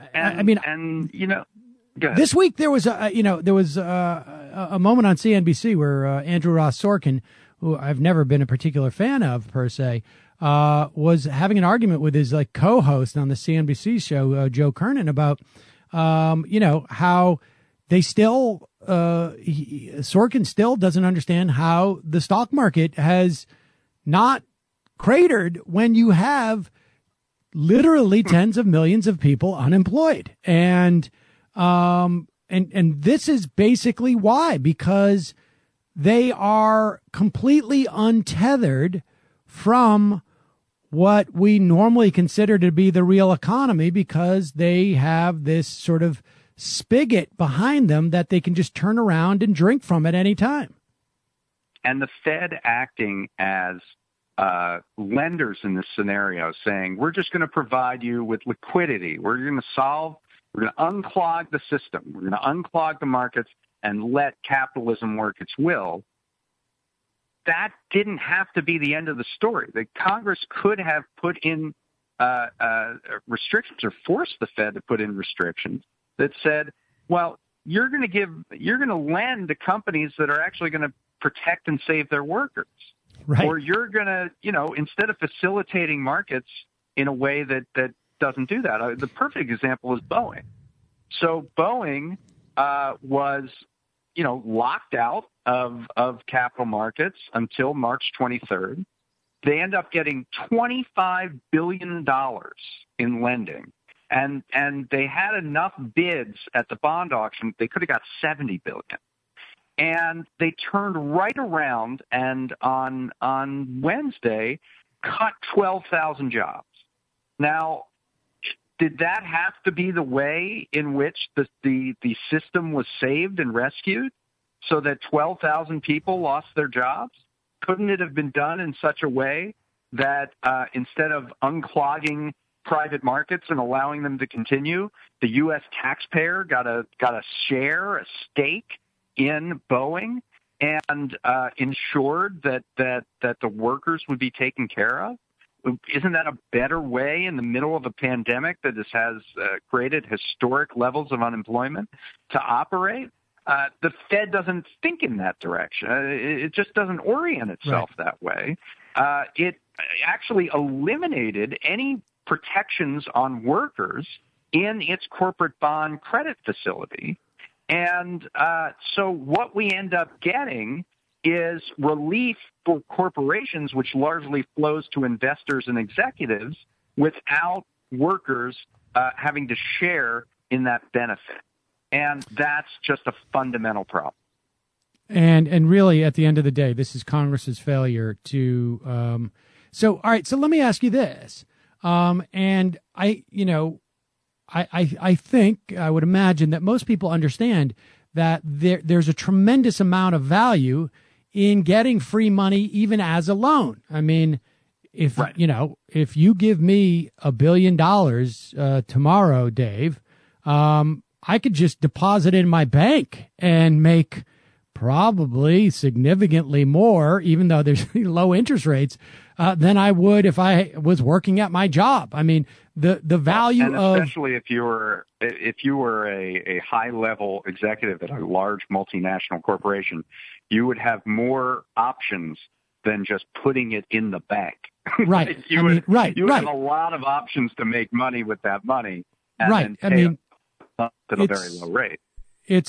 This week there was a moment on CNBC where Andrew Ross Sorkin, who I've never been a particular fan of per se, was having an argument with his co-host on the CNBC show, Joe Kernan, about how they still Sorkin still doesn't understand how the stock market has not cratered when you have literally tens of millions of people unemployed, and this is basically why, because they are completely untethered from what we normally consider to be the real economy, because they have this sort of spigot behind them that they can just turn around and drink from at any time. And the Fed acting as lenders in this scenario, saying, we're just going to provide you with liquidity. We're going to unclog the system. We're going to unclog the markets, and let capitalism work its will, that didn't have to be the end of the story. The Congress could have put in restrictions or forced the Fed to put in restrictions that said, well, you're going to lend to companies that are actually going to protect and save their workers. Right. Or you're going to, instead of facilitating markets in a way that doesn't do that. The perfect example is Boeing. So Boeing was, locked out of capital markets until March 23rd. They end up getting $25 billion in lending. And they had enough bids at the bond auction, they could have got $70 billion. And they turned right around and on Wednesday cut 12,000 jobs. Now, did that have to be the way in which the system was saved and rescued so that 12,000 people lost their jobs? Couldn't it have been done in such a way that instead of unclogging private markets and allowing them to continue, the U.S. taxpayer got a share, a stake in Boeing, and ensured that the workers would be taken care of? Isn't that a better way in the middle of a pandemic that has created historic levels of unemployment to operate? The Fed doesn't think in that direction. It just doesn't orient itself that way. It actually eliminated any protections on workers in its corporate bond credit facility. And so what we end up getting is relief for corporations, which largely flows to investors and executives, without workers having to share in that benefit. And that's just a fundamental problem. And really, at the end of the day, this is Congress's failure to. So, all right. So let me ask you this. And I think, I would imagine that most people understand that there's a tremendous amount of value in getting free money, even as a loan. I mean, if you give me $1 billion tomorrow, Dave, I could just deposit it in my bank and make probably significantly more, even though there's low interest rates, than I would if I was working at my job. I mean, the value and especially if you were a high level executive at a large multinational corporation, you would have more options than just putting it in the bank. Right. You would have a lot of options to make money with that money. And right. Then pay at a very low rate. It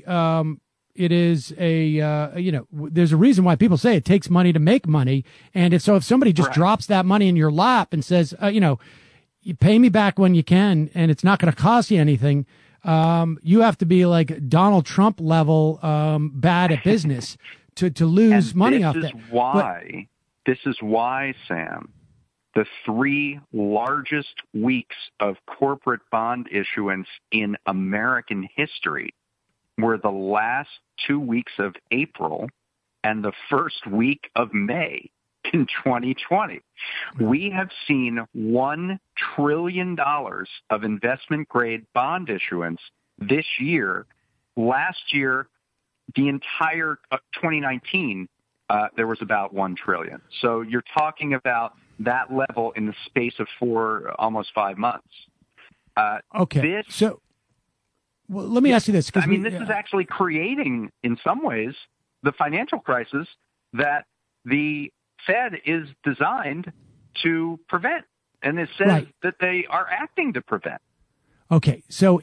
is there's a reason why people say it takes money to make money. And if somebody just drops that money in your lap and says, you pay me back when you can, and it's not going to cost you anything, you have to be like Donald Trump level bad at business to lose money off that. This is why, Sam, the 3 largest weeks of corporate bond issuance in American history were the last 2 weeks of April and the first week of May in 2020. We have seen $1 trillion of investment-grade bond issuance this year. Last year, the entire 2019, there was about $1 trillion. So you're talking about that level in the space of almost 5 months. Okay. Well, let me ask you this. This is actually creating, in some ways, the financial crisis that the Fed is designed to prevent, and it says that they are acting to prevent. Okay, so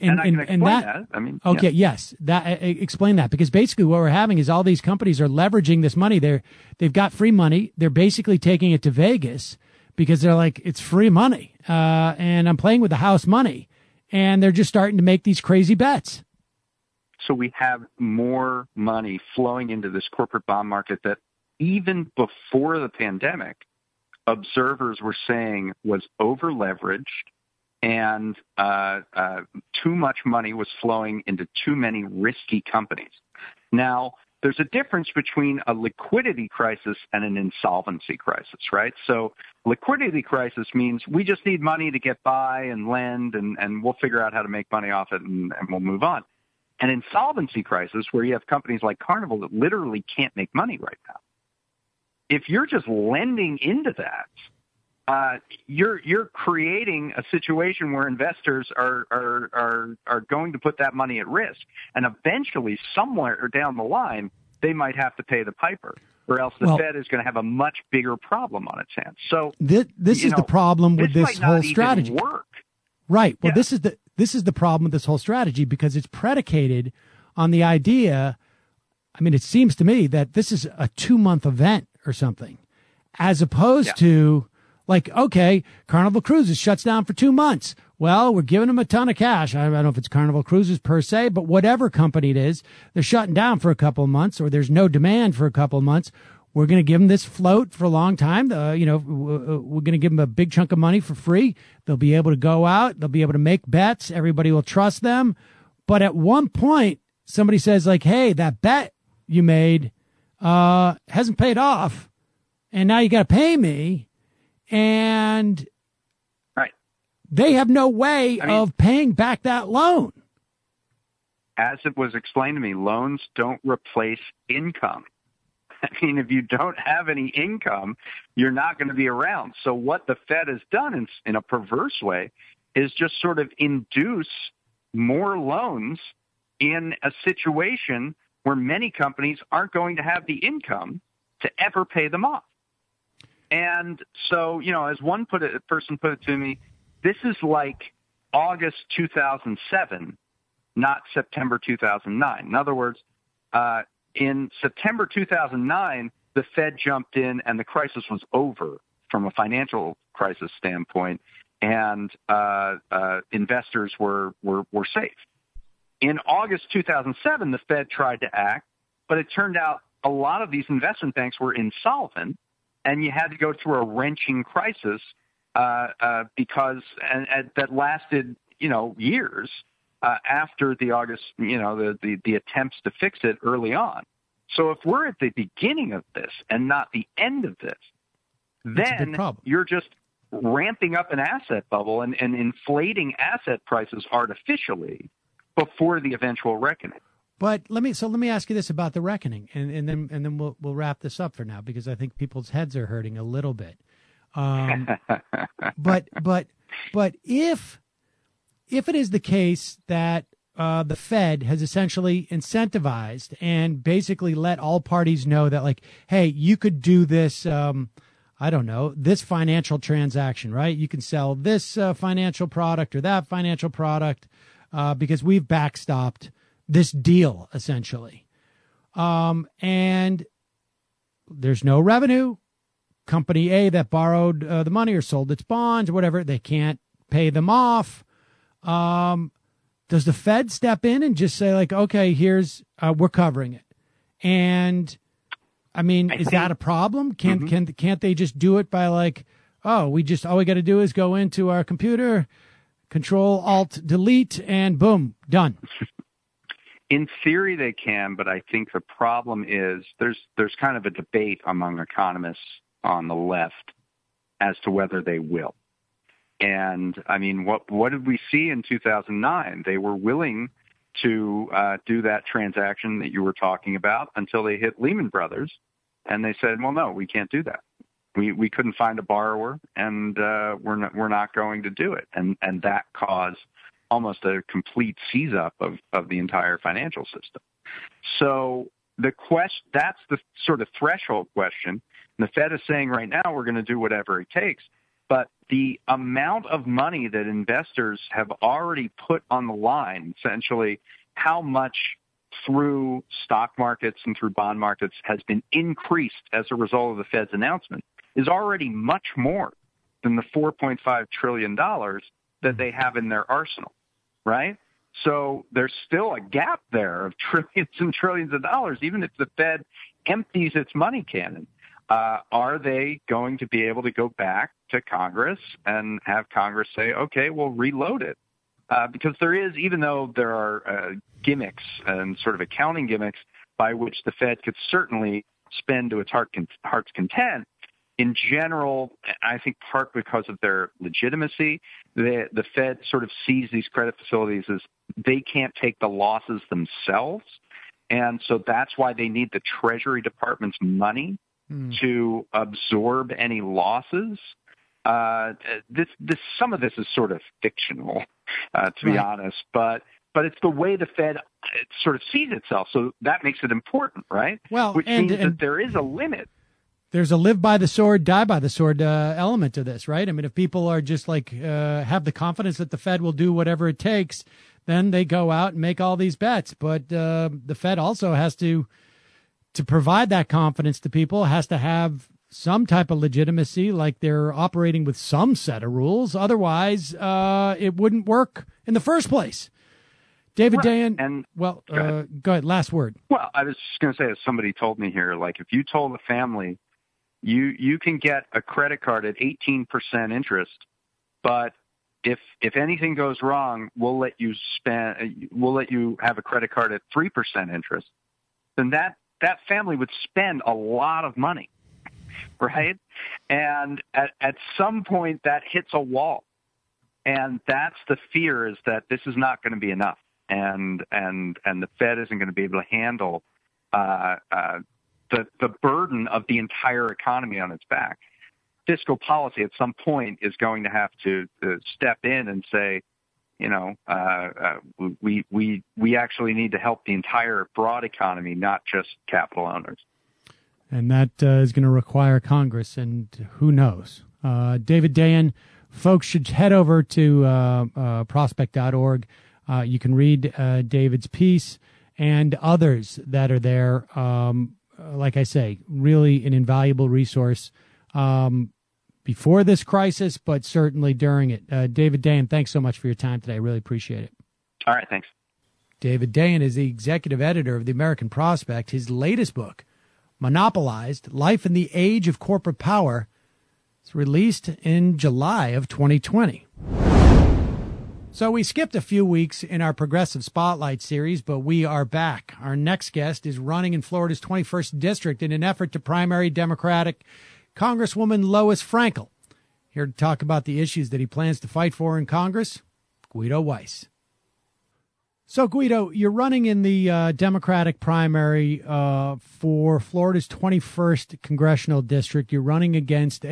yes, explain that, because basically what we're having is all these companies are leveraging this money. They've got free money. They're basically taking it to Vegas because they're like, it's free money, and I'm playing with the house money. And they're just starting to make these crazy bets. So we have more money flowing into this corporate bond market that even before the pandemic, observers were saying was over-leveraged, and too much money was flowing into too many risky companies. Now, there's a difference between a liquidity crisis and an insolvency crisis, right? So liquidity crisis means we just need money to get by and lend, and we'll figure out how to make money off it, and we'll move on. an insolvency crisis where you have companies like Carnival that literally can't make money right now. If you're just lending into that, you're creating a situation where investors are going to put that money at risk, and eventually, somewhere down the line, they might have to pay the piper, or else the Fed is going to have a much bigger problem on its hands. So this is the problem with this whole strategy. Work. Right. Well, this is the problem with this whole strategy, because it's predicated on the idea. I mean, it seems to me that this is a 2-month event or something, as opposed to like, okay, Carnival Cruises shuts down for 2 months. Well, we're giving them a ton of cash. I don't know if it's Carnival Cruises per se, but whatever company it is, they're shutting down for a couple of months, or there's no demand for a couple of months. We're going to give them this float for a long time. We're going to give them a big chunk of money for free. They'll be able to go out. They'll be able to make bets. Everybody will trust them. But at one point, somebody says like, hey, that bet you made hasn't paid off, and now you got to pay me. And they have no way of paying back that loan. As it was explained to me, loans don't replace income. I mean, if you don't have any income, you're not going to be around. So what the Fed has done in a perverse way is just sort of induce more loans in a situation where many companies aren't going to have the income to ever pay them off. And so, as one person put it to me, this is like August 2007, not September 2009. In other words, in September 2009, the Fed jumped in and the crisis was over from a financial crisis standpoint, and investors were safe. In August 2007, the Fed tried to act, but it turned out a lot of these investment banks were insolvent, and you had to go through a wrenching crisis because that lasted, years after the August, the attempts to fix it early on. So if we're at the beginning of this and not the end of this, then you're just ramping up an asset bubble and inflating asset prices artificially before the eventual reckoning. But let me ask you this about the reckoning, and then we'll wrap this up for now, because I think people's heads are hurting a little bit. But if it is the case that the Fed has essentially incentivized and basically let all parties know that, like, hey, you could do this, this financial transaction, right? You can sell this financial product or that financial product because we've backstopped this deal, essentially. And there's no revenue. Company A that borrowed the money or sold its bonds or whatever, they can't pay them off. Does the Fed step in and just say, like, okay, here's we're covering it? And I mean, is that a problem? Can't they just do it by like, all we got to do is go into our computer, Control Alt Delete, and boom, done. In theory, they can, but I think the problem is there's kind of a debate among economists on the left as to whether they will. And I mean, what did we see in 2009? They were willing to do that transaction that you were talking about until they hit Lehman Brothers, and they said, "Well, no, we can't do that. We couldn't find a borrower, and we're not going to do it." And that caused almost a complete seize up of the entire financial system. So that's the sort of threshold question. And the Fed is saying right now we're going to do whatever it takes. But the amount of money that investors have already put on the line, essentially how much through stock markets and through bond markets has been increased as a result of the Fed's announcement, is already much more than the $4.5 trillion that they have in their arsenal, right? So there's still a gap there of trillions and trillions of dollars, even if the Fed empties its money cannon. Are they going to be able to go back to Congress and have Congress say, okay, we'll reload it? Because there is, even though there are gimmicks and sort of accounting gimmicks by which the Fed could certainly spend to its heart's content, in general, I think part because of their legitimacy, the Fed sort of sees these credit facilities as they can't take the losses themselves. And so that's why they need the Treasury Department's money to absorb any losses. Some of this is sort of fictional, to be honest, but it's the way the Fed sort of sees itself. So that makes it important, right? Well, which means that there is a limit. There's a live by the sword, die by the sword element to this, right? I mean, if people are just like have the confidence that the Fed will do whatever it takes, then they go out and make all these bets. But the Fed also has to provide that confidence to people, has to have some type of legitimacy, like they're operating with some set of rules. Otherwise, it wouldn't work in the first place. David Dayen, go ahead. Last word. Well, I was just going to say, as somebody told me here, like if you told a family you can get a credit card at 18% interest, but if anything goes wrong, we'll let you have a credit card at 3% interest, then that family would spend a lot of money, right? And at some point that hits a wall, and that's the fear, is that this is not going to be enough. And the Fed isn't going to be able to handle the burden of the entire economy on its back. Fiscal policy at some point is going to have to step in and say, we actually need to help the entire broad economy, not just capital owners. And that is going to require Congress, and who knows? David Dayen, folks should head over to prospect.org. You can read David's piece and others that are there. Like I say, really an invaluable resource before this crisis, but certainly during it. David Dayen, thanks so much for your time today. I really appreciate it. All right, thanks. David Dayen is the executive editor of the American Prospect. His latest book, Monopolized: Life in the Age of Corporate Power, is released in July of 2020. So we skipped a few weeks in our Progressive Spotlight series, but we are back. Our next guest is running in Florida's 21st District in an effort to primary Democratic Congresswoman Lois Frankel. Here to talk about the issues that he plans to fight for in Congress, Guido Weiss. So, Guido, you're running in the Democratic primary for Florida's 21st Congressional District. You're running against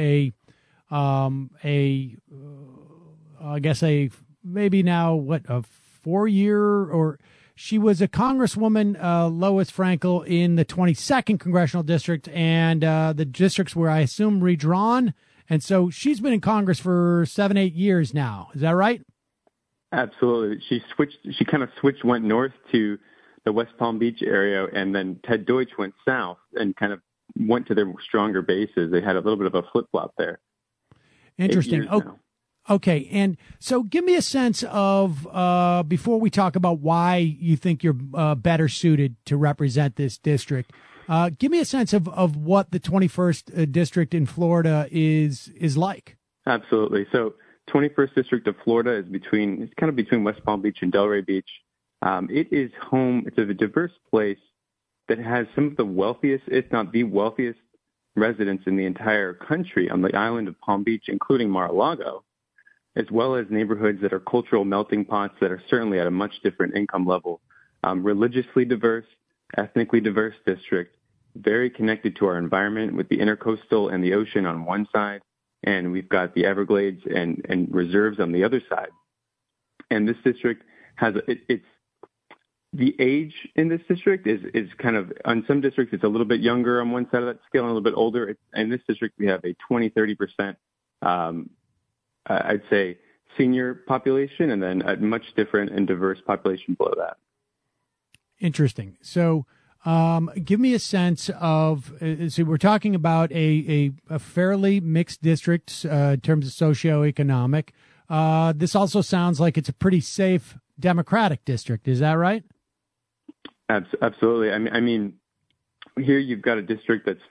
maybe now, a 4-year, or she was a Congresswoman, Lois Frankel, in the 22nd Congressional District, and the districts were, I assume, redrawn. And so she's been in Congress for 7-8 years now. Is that right? Absolutely. She kind of went north to the West Palm Beach area, and then Ted Deutsch went south and kind of went to their stronger bases. They had a little bit of a flip-flop there. Interesting. Okay, and so give me a sense of, before we talk about why you think you're better suited to represent this district, give me a sense of what the 21st District in Florida is like. Absolutely. So 21st District of Florida is between West Palm Beach and Delray Beach. It is home. It's a diverse place that has some of the wealthiest, if not the wealthiest, residents in the entire country on the island of Palm Beach, including Mar-a-Lago, as well as neighborhoods that are cultural melting pots that are certainly at a much different income level. Religiously diverse, ethnically diverse district, very connected to our environment with the intercoastal and the ocean on one side, and we've got the Everglades and reserves on the other side. And this district has the age in this district is kind of, on some districts it's a little bit younger on one side of that scale and a little bit older. In this district we have a 20-30%, I'd say, senior population, and then a much different and diverse population below that. Interesting. So give me a sense of, so we're talking about a fairly mixed district in terms of socioeconomic. This also sounds like it's a pretty safe Democratic district. Is that right? Absolutely. I mean, here you've got a district that's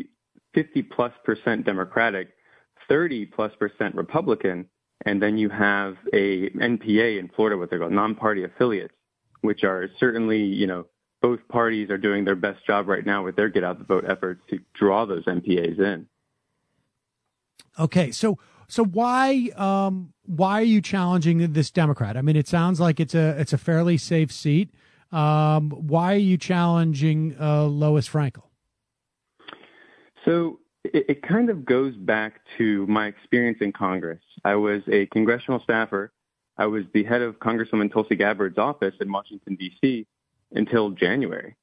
50+% Democratic, 30+% Republican, and then you have a NPA in Florida, what they call non-party affiliates, which are certainly, both parties are doing their best job right now with their get out the vote efforts to draw those NPAs in. Okay, so why are you challenging this Democrat? I mean, it sounds like it's a fairly safe seat. Why are you challenging Lois Frankel? So it kind of goes back to my experience in Congress. I was a congressional staffer. I was the head of Congresswoman Tulsi Gabbard's office in Washington, D.C. until January.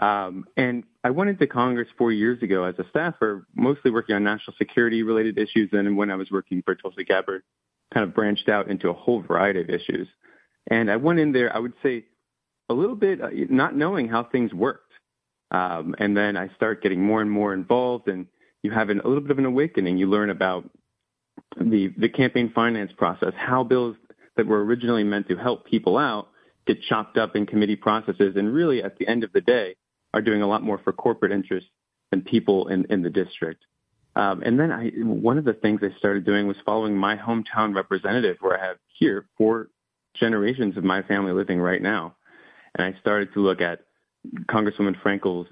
And I went into Congress 4 years ago as a staffer, mostly working on national security related issues. And when I was working for Tulsi Gabbard, kind of branched out into a whole variety of issues. And I went in there, I would say, a little bit not knowing how things worked. And then I start getting more and more involved, and you have a little bit of an awakening. You learn about the campaign finance process, how bills that were originally meant to help people out get chopped up in committee processes, and really at the end of the day are doing a lot more for corporate interests than people in the district. And then one of the things I started doing was following my hometown representative, where I have here 4 generations of my family living right now. And I started to look at Congresswoman Frankel's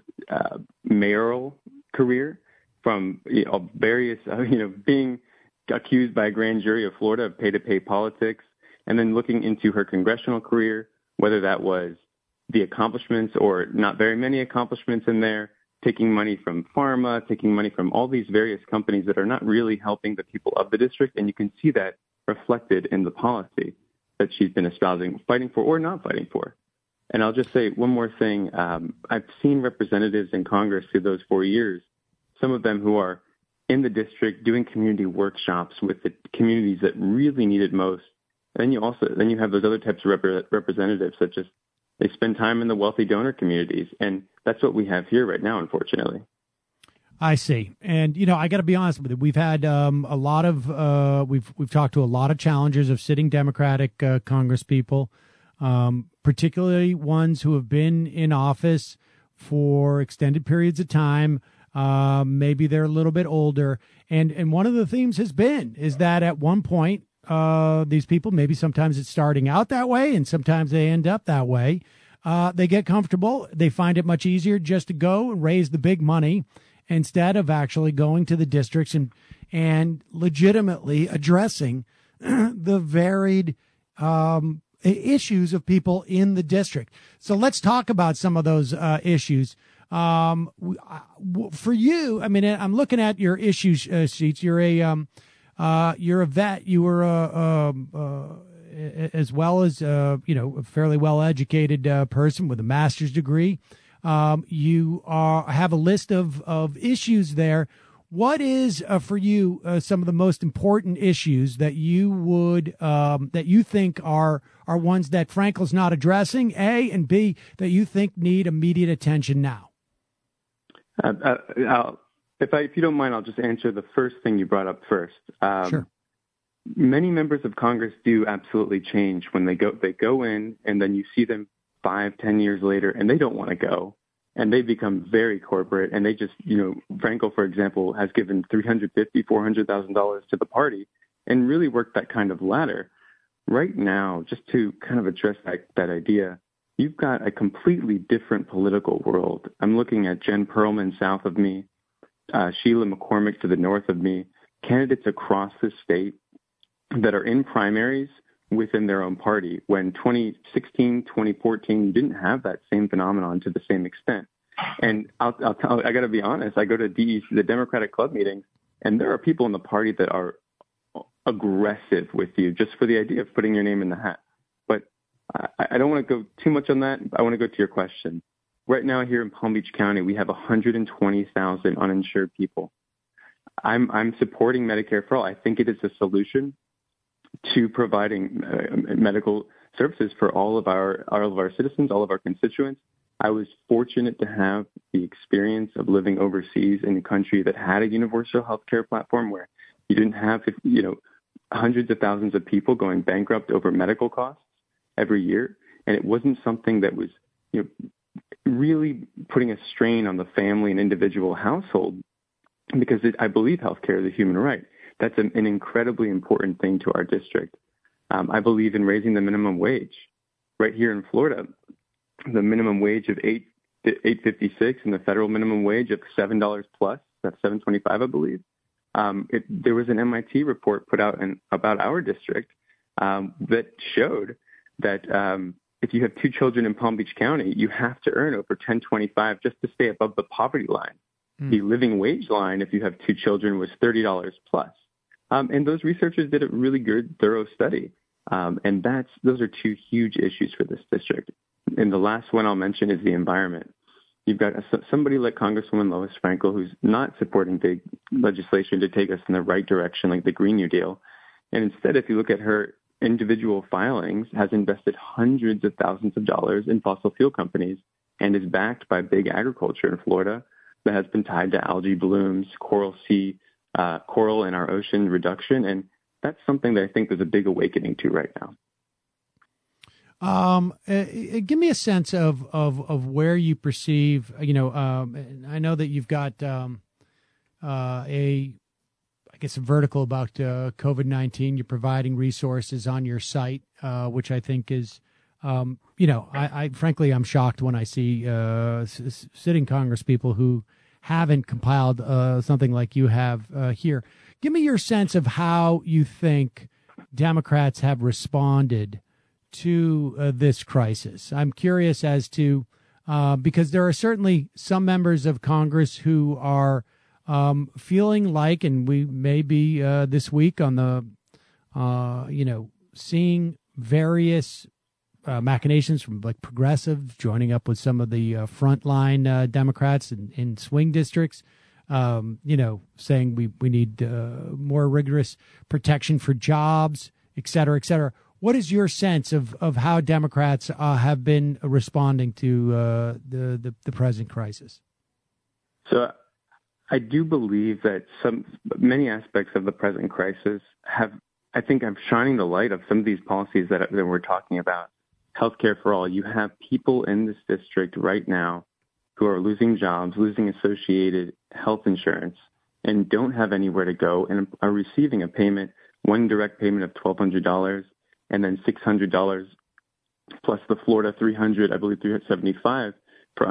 mayoral career from various, being accused by a grand jury of Florida of pay-to-pay politics, and then looking into her congressional career, whether that was the accomplishments or not very many accomplishments in there, taking money from pharma, taking money from all these various companies that are not really helping the people of the district. And you can see that reflected in the policy that she's been espousing, fighting for or not fighting for. And I'll just say one more thing. I've seen representatives in Congress through those 4 years, some of them who are in the district doing community workshops with the communities that really need it most. And then you have those other types of representatives, such as they spend time in the wealthy donor communities. And that's what we have here right now, unfortunately. I see. And, I got to be honest with you. We've had a lot of we've talked to a lot of challengers of sitting Democratic Congress people, particularly ones who have been in office for extended periods of time. Maybe they're a little bit older. And one of the themes is that at one point, these people, maybe sometimes it's starting out that way and sometimes they end up that way. They get comfortable. They find it much easier just to go and raise the big money instead of actually going to the districts and legitimately addressing the varied issues of people in the district. So let's talk about some of those issues. For you, I mean, I'm looking at your issue sheets. You're a vet. You were as well as a fairly well educated person with a master's degree. You have a list of issues there. What is for you some of the most important issues that you would that you think are ones that Frankel's not addressing, A, and B, that you think need immediate attention now? If you don't mind, I'll just answer the first thing you brought up first. Sure. Many members of Congress do absolutely change when they go in, and then you see them 5-10 years later, and they don't want to go, and they become very corporate, and they just, Frankel, for example, has given $350,000-$400,000 to the party, and really worked that kind of ladder. Right now, just to kind of address that idea, you've got a completely different political world. I'm looking at Jen Perlman south of me, Sheila McCormick to the north of me, candidates across the state that are in primaries within their own party, when 2016, 2014, you didn't have that same phenomenon to the same extent. And I got to be honest, I go to the Democratic Club meetings, and there are people in the party that are aggressive with you just for the idea of putting your name in the hat. But I don't want to go too much on that. I want to go to your question. Right now here in Palm Beach County, we have 120,000 uninsured people. I'm supporting Medicare for All. I think it is a solution to providing medical services for all of our citizens, all of our constituents. I was fortunate to have the experience of living overseas in a country that had a universal health care platform where you didn't have, hundreds of thousands of people going bankrupt over medical costs every year. And it wasn't something that was, really putting a strain on the family and individual household, because I believe healthcare is a human right. That's an incredibly important thing to our district. I believe in raising the minimum wage. Right here in Florida, the minimum wage of $8.56 and the federal minimum wage of $7 plus, that's $7.25, I believe. There was an MIT report put out about our district that showed that if you have 2 children in Palm Beach County, you have to earn over $10.25 just to stay above the poverty line. The living wage line, if you have 2 children, was $30 plus. And those researchers did a really good, thorough study. And those are 2 huge issues for this district. And the last one I'll mention is the environment. You've got somebody like Congresswoman Lois Frankel, who's not supporting big legislation to take us in the right direction, like the Green New Deal. And instead, if you look at her individual filings, has invested hundreds of thousands of dollars in fossil fuel companies and is backed by big agriculture in Florida that has been tied to algae blooms, coral in our ocean reduction. And that's something that I think there's a big awakening to right now. Give me a sense of where you perceive, I know that you've got a vertical about COVID-19. You're providing resources on your site, which I think is, I frankly, I'm shocked when I see sitting Congress people who haven't compiled something like you have here. Give me your sense of how you think Democrats have responded to this crisis. I'm curious as to, because there are certainly some members of Congress who are feeling like, and we may be this week on the, seeing various machinations from like progressives joining up with some of the frontline Democrats in swing districts, saying we need more rigorous protection for jobs, et cetera, et cetera. What is your sense of how Democrats have been responding to the present crisis? So I do believe that many aspects of the present crisis I'm shining the light of some of these policies that we're talking about. Healthcare for all. You have people in this district right now who are losing jobs, losing associated health insurance, and don't have anywhere to go and are receiving a payment, one direct payment of $1,200, and then $600 plus the Florida $300, I believe $375 for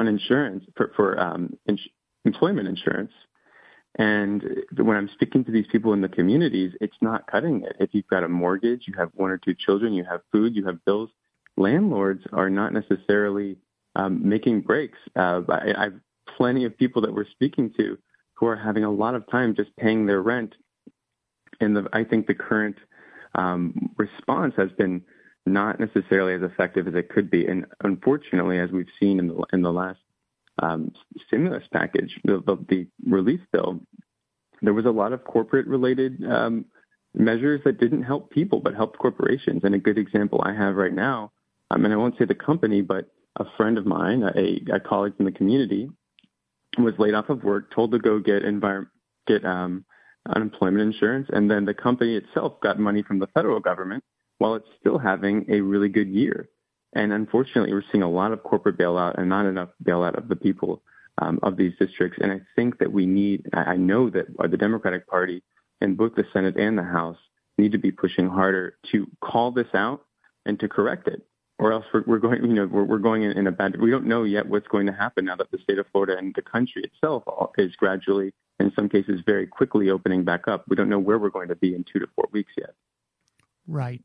employment insurance. And when I'm speaking to these people in the communities, it's not cutting it. If you've got a mortgage, you have 1 or 2 children, you have food, you have bills, landlords are not necessarily making breaks. I've plenty of people that we're speaking to who are having a lot of time just paying their rent. And I think the current response has been not necessarily as effective as it could be. And unfortunately, as we've seen in the last stimulus package, the relief bill, there was a lot of corporate-related measures that didn't help people but helped corporations. And a good example I have right now, and I won't say the company, but a friend of mine, a colleague in the community, was laid off of work, told to go get unemployment insurance, and then the company itself got money from the federal government while it's still having a really good year. And unfortunately, we're seeing a lot of corporate bailout and not enough bailout of the people of these districts. And I think that I know that the Democratic Party in both the Senate and the House need to be pushing harder to call this out and to correct it. Or else we're going in a bad. We don't know yet what's going to happen now that the state of Florida and the country itself is gradually, in some cases, very quickly opening back up. We don't know where we're going to be in 2 to 4 weeks yet. Right.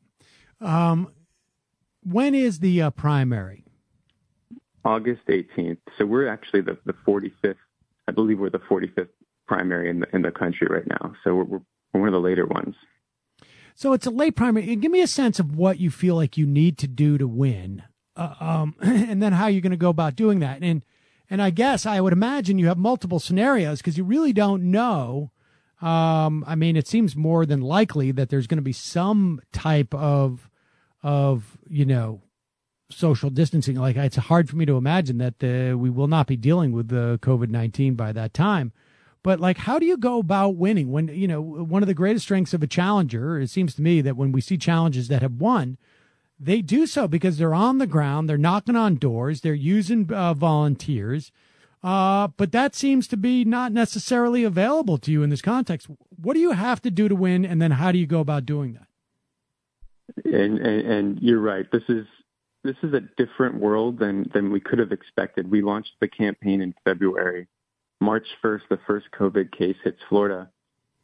When is the primary? August 18th. So we're actually the 45th. I believe we're the 45th primary in the country right now. So we're one of the later ones. So it's a late primary. Give me a sense of what you feel like you need to do to win, and then how you're going to go about doing that. And I guess I would imagine you have multiple scenarios because you really don't know. It seems more than likely that there's going to be some type of social distancing. Like, it's hard for me to imagine that we will not be dealing with the COVID-19 by that time. But like, how do you go about winning when, one of the greatest strengths of a challenger, it seems to me that when we see challenges that have won, they do so because they're on the ground, they're knocking on doors, they're using volunteers. But that seems to be not necessarily available to you in this context. What do you have to do to win? And then how do you go about doing that? And you're right. This is a different world than we could have expected. We launched the campaign in February. March 1st, the first COVID case hits Florida.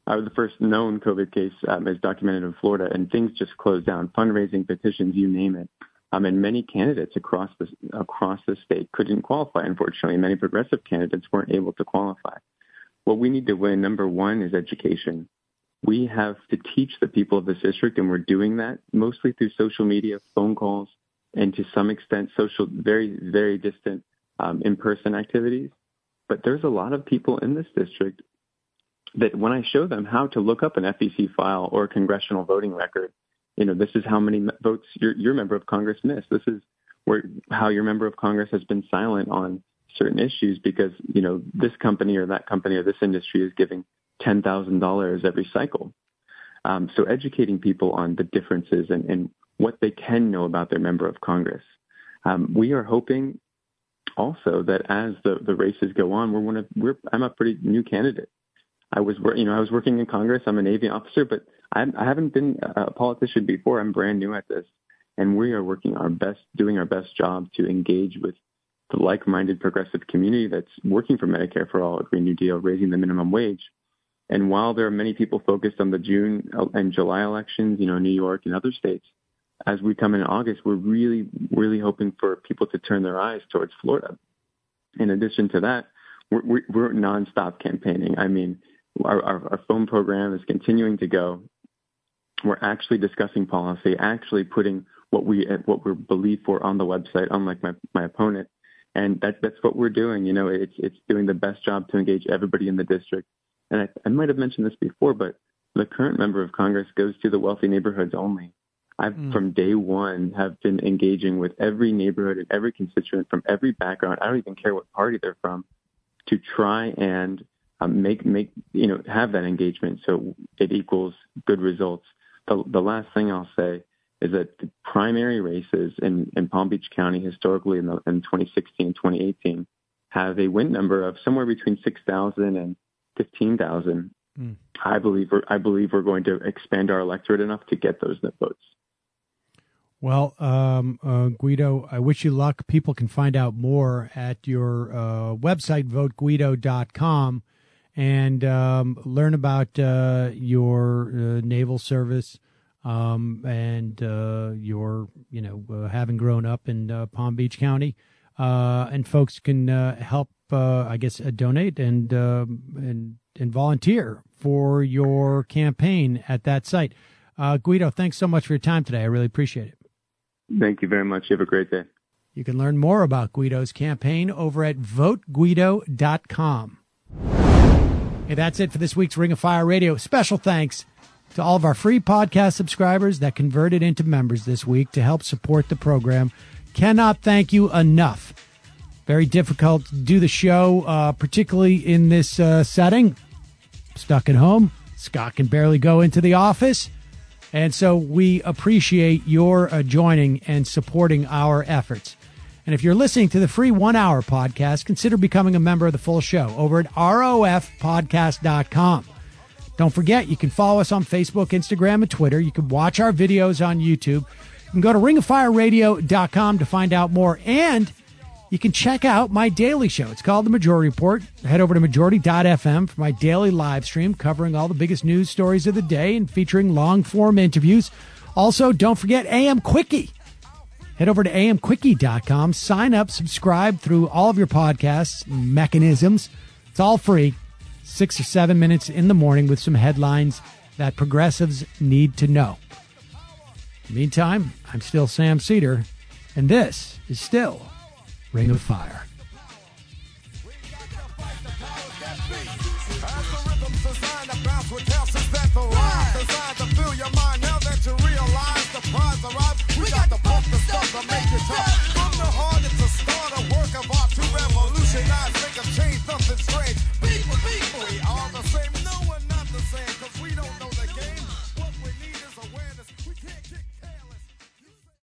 the first known COVID case is documented in Florida, and things just closed down. Fundraising, petitions, you name it. And many candidates across the state couldn't qualify, unfortunately. Many progressive candidates weren't able to qualify. What we need to win, number one, is education. We have to teach the people of this district, and we're doing that mostly through social media, phone calls, and to some extent social, very, very distant in-person activities. But there's a lot of people in this district that when I show them how to look up an FEC file or a congressional voting record, this is how many votes your member of Congress missed. This is how your member of Congress has been silent on certain issues because, this company or that company or this industry is giving $10,000 every cycle. So educating people on the differences and what they can know about their member of Congress. We are hoping also that as the races go on, I'm a pretty new candidate. I was working in Congress. I'm a Navy officer, but I haven't been a politician before. I'm brand new at this, and we are doing our best job to engage with the like-minded progressive community that's working for Medicare for All, a Green New Deal, raising the minimum wage. And while there are many people focused on the June and July elections, New York and other states, as we come in August, we're really, really hoping for people to turn their eyes towards Florida. In addition to that, we're nonstop campaigning. I mean, our phone program is continuing to go. We're actually discussing policy, actually putting what we believe for on the website, unlike my opponent. And that's what we're doing. It's doing the best job to engage everybody in the district. And I might have mentioned this before, but the current member of Congress goes to the wealthy neighborhoods only. From day one, have been engaging with every neighborhood and every constituent from every background. I don't even care what party they're from, to try and have that engagement so it equals good results. The last thing I'll say is that the primary races in Palm Beach County historically in 2016, 2018 have a win number of somewhere between 6,000 and 15,000. I believe we're going to expand our electorate enough to get those votes. Well, Guido, I wish you luck. People can find out more at your website, voteguido.com, and learn about your naval service and your, having grown up in Palm Beach County. And folks can help, donate and volunteer for your campaign at that site. Guido, thanks so much for your time today. I really appreciate it. Thank you very much. You have a great day. You can learn more about Guido's campaign over at voteguido.com. Hey, that's it for this week's Ring of Fire Radio. Special thanks to all of our free podcast subscribers that converted into members this week to help support the program. Cannot thank you enough. Very difficult to do the show, particularly in this setting. Stuck at home. Scott can barely go into the office. And so we appreciate your joining and supporting our efforts. And if you're listening to the free 1-hour podcast, consider becoming a member of the full show over at rofpodcast.com. Don't forget, you can follow us on Facebook, Instagram, and Twitter. You can watch our videos on YouTube. You can go to ringoffireradio.com to find out more. And you can check out my daily show. It's called The Majority Report. Head over to majority.fm for my daily live stream covering all the biggest news stories of the day and featuring long-form interviews. Also, don't forget AM Quickie. Head over to amquickie.com. Sign up, subscribe through all of your podcasts mechanisms. It's all free. 6 or 7 minutes in the morning with some headlines that progressives need to know. Meantime, I'm still Sam Cedar, and this is still Ring of Fire. As the rhythm's designed to bounce with houses that the rhyme designed to fill your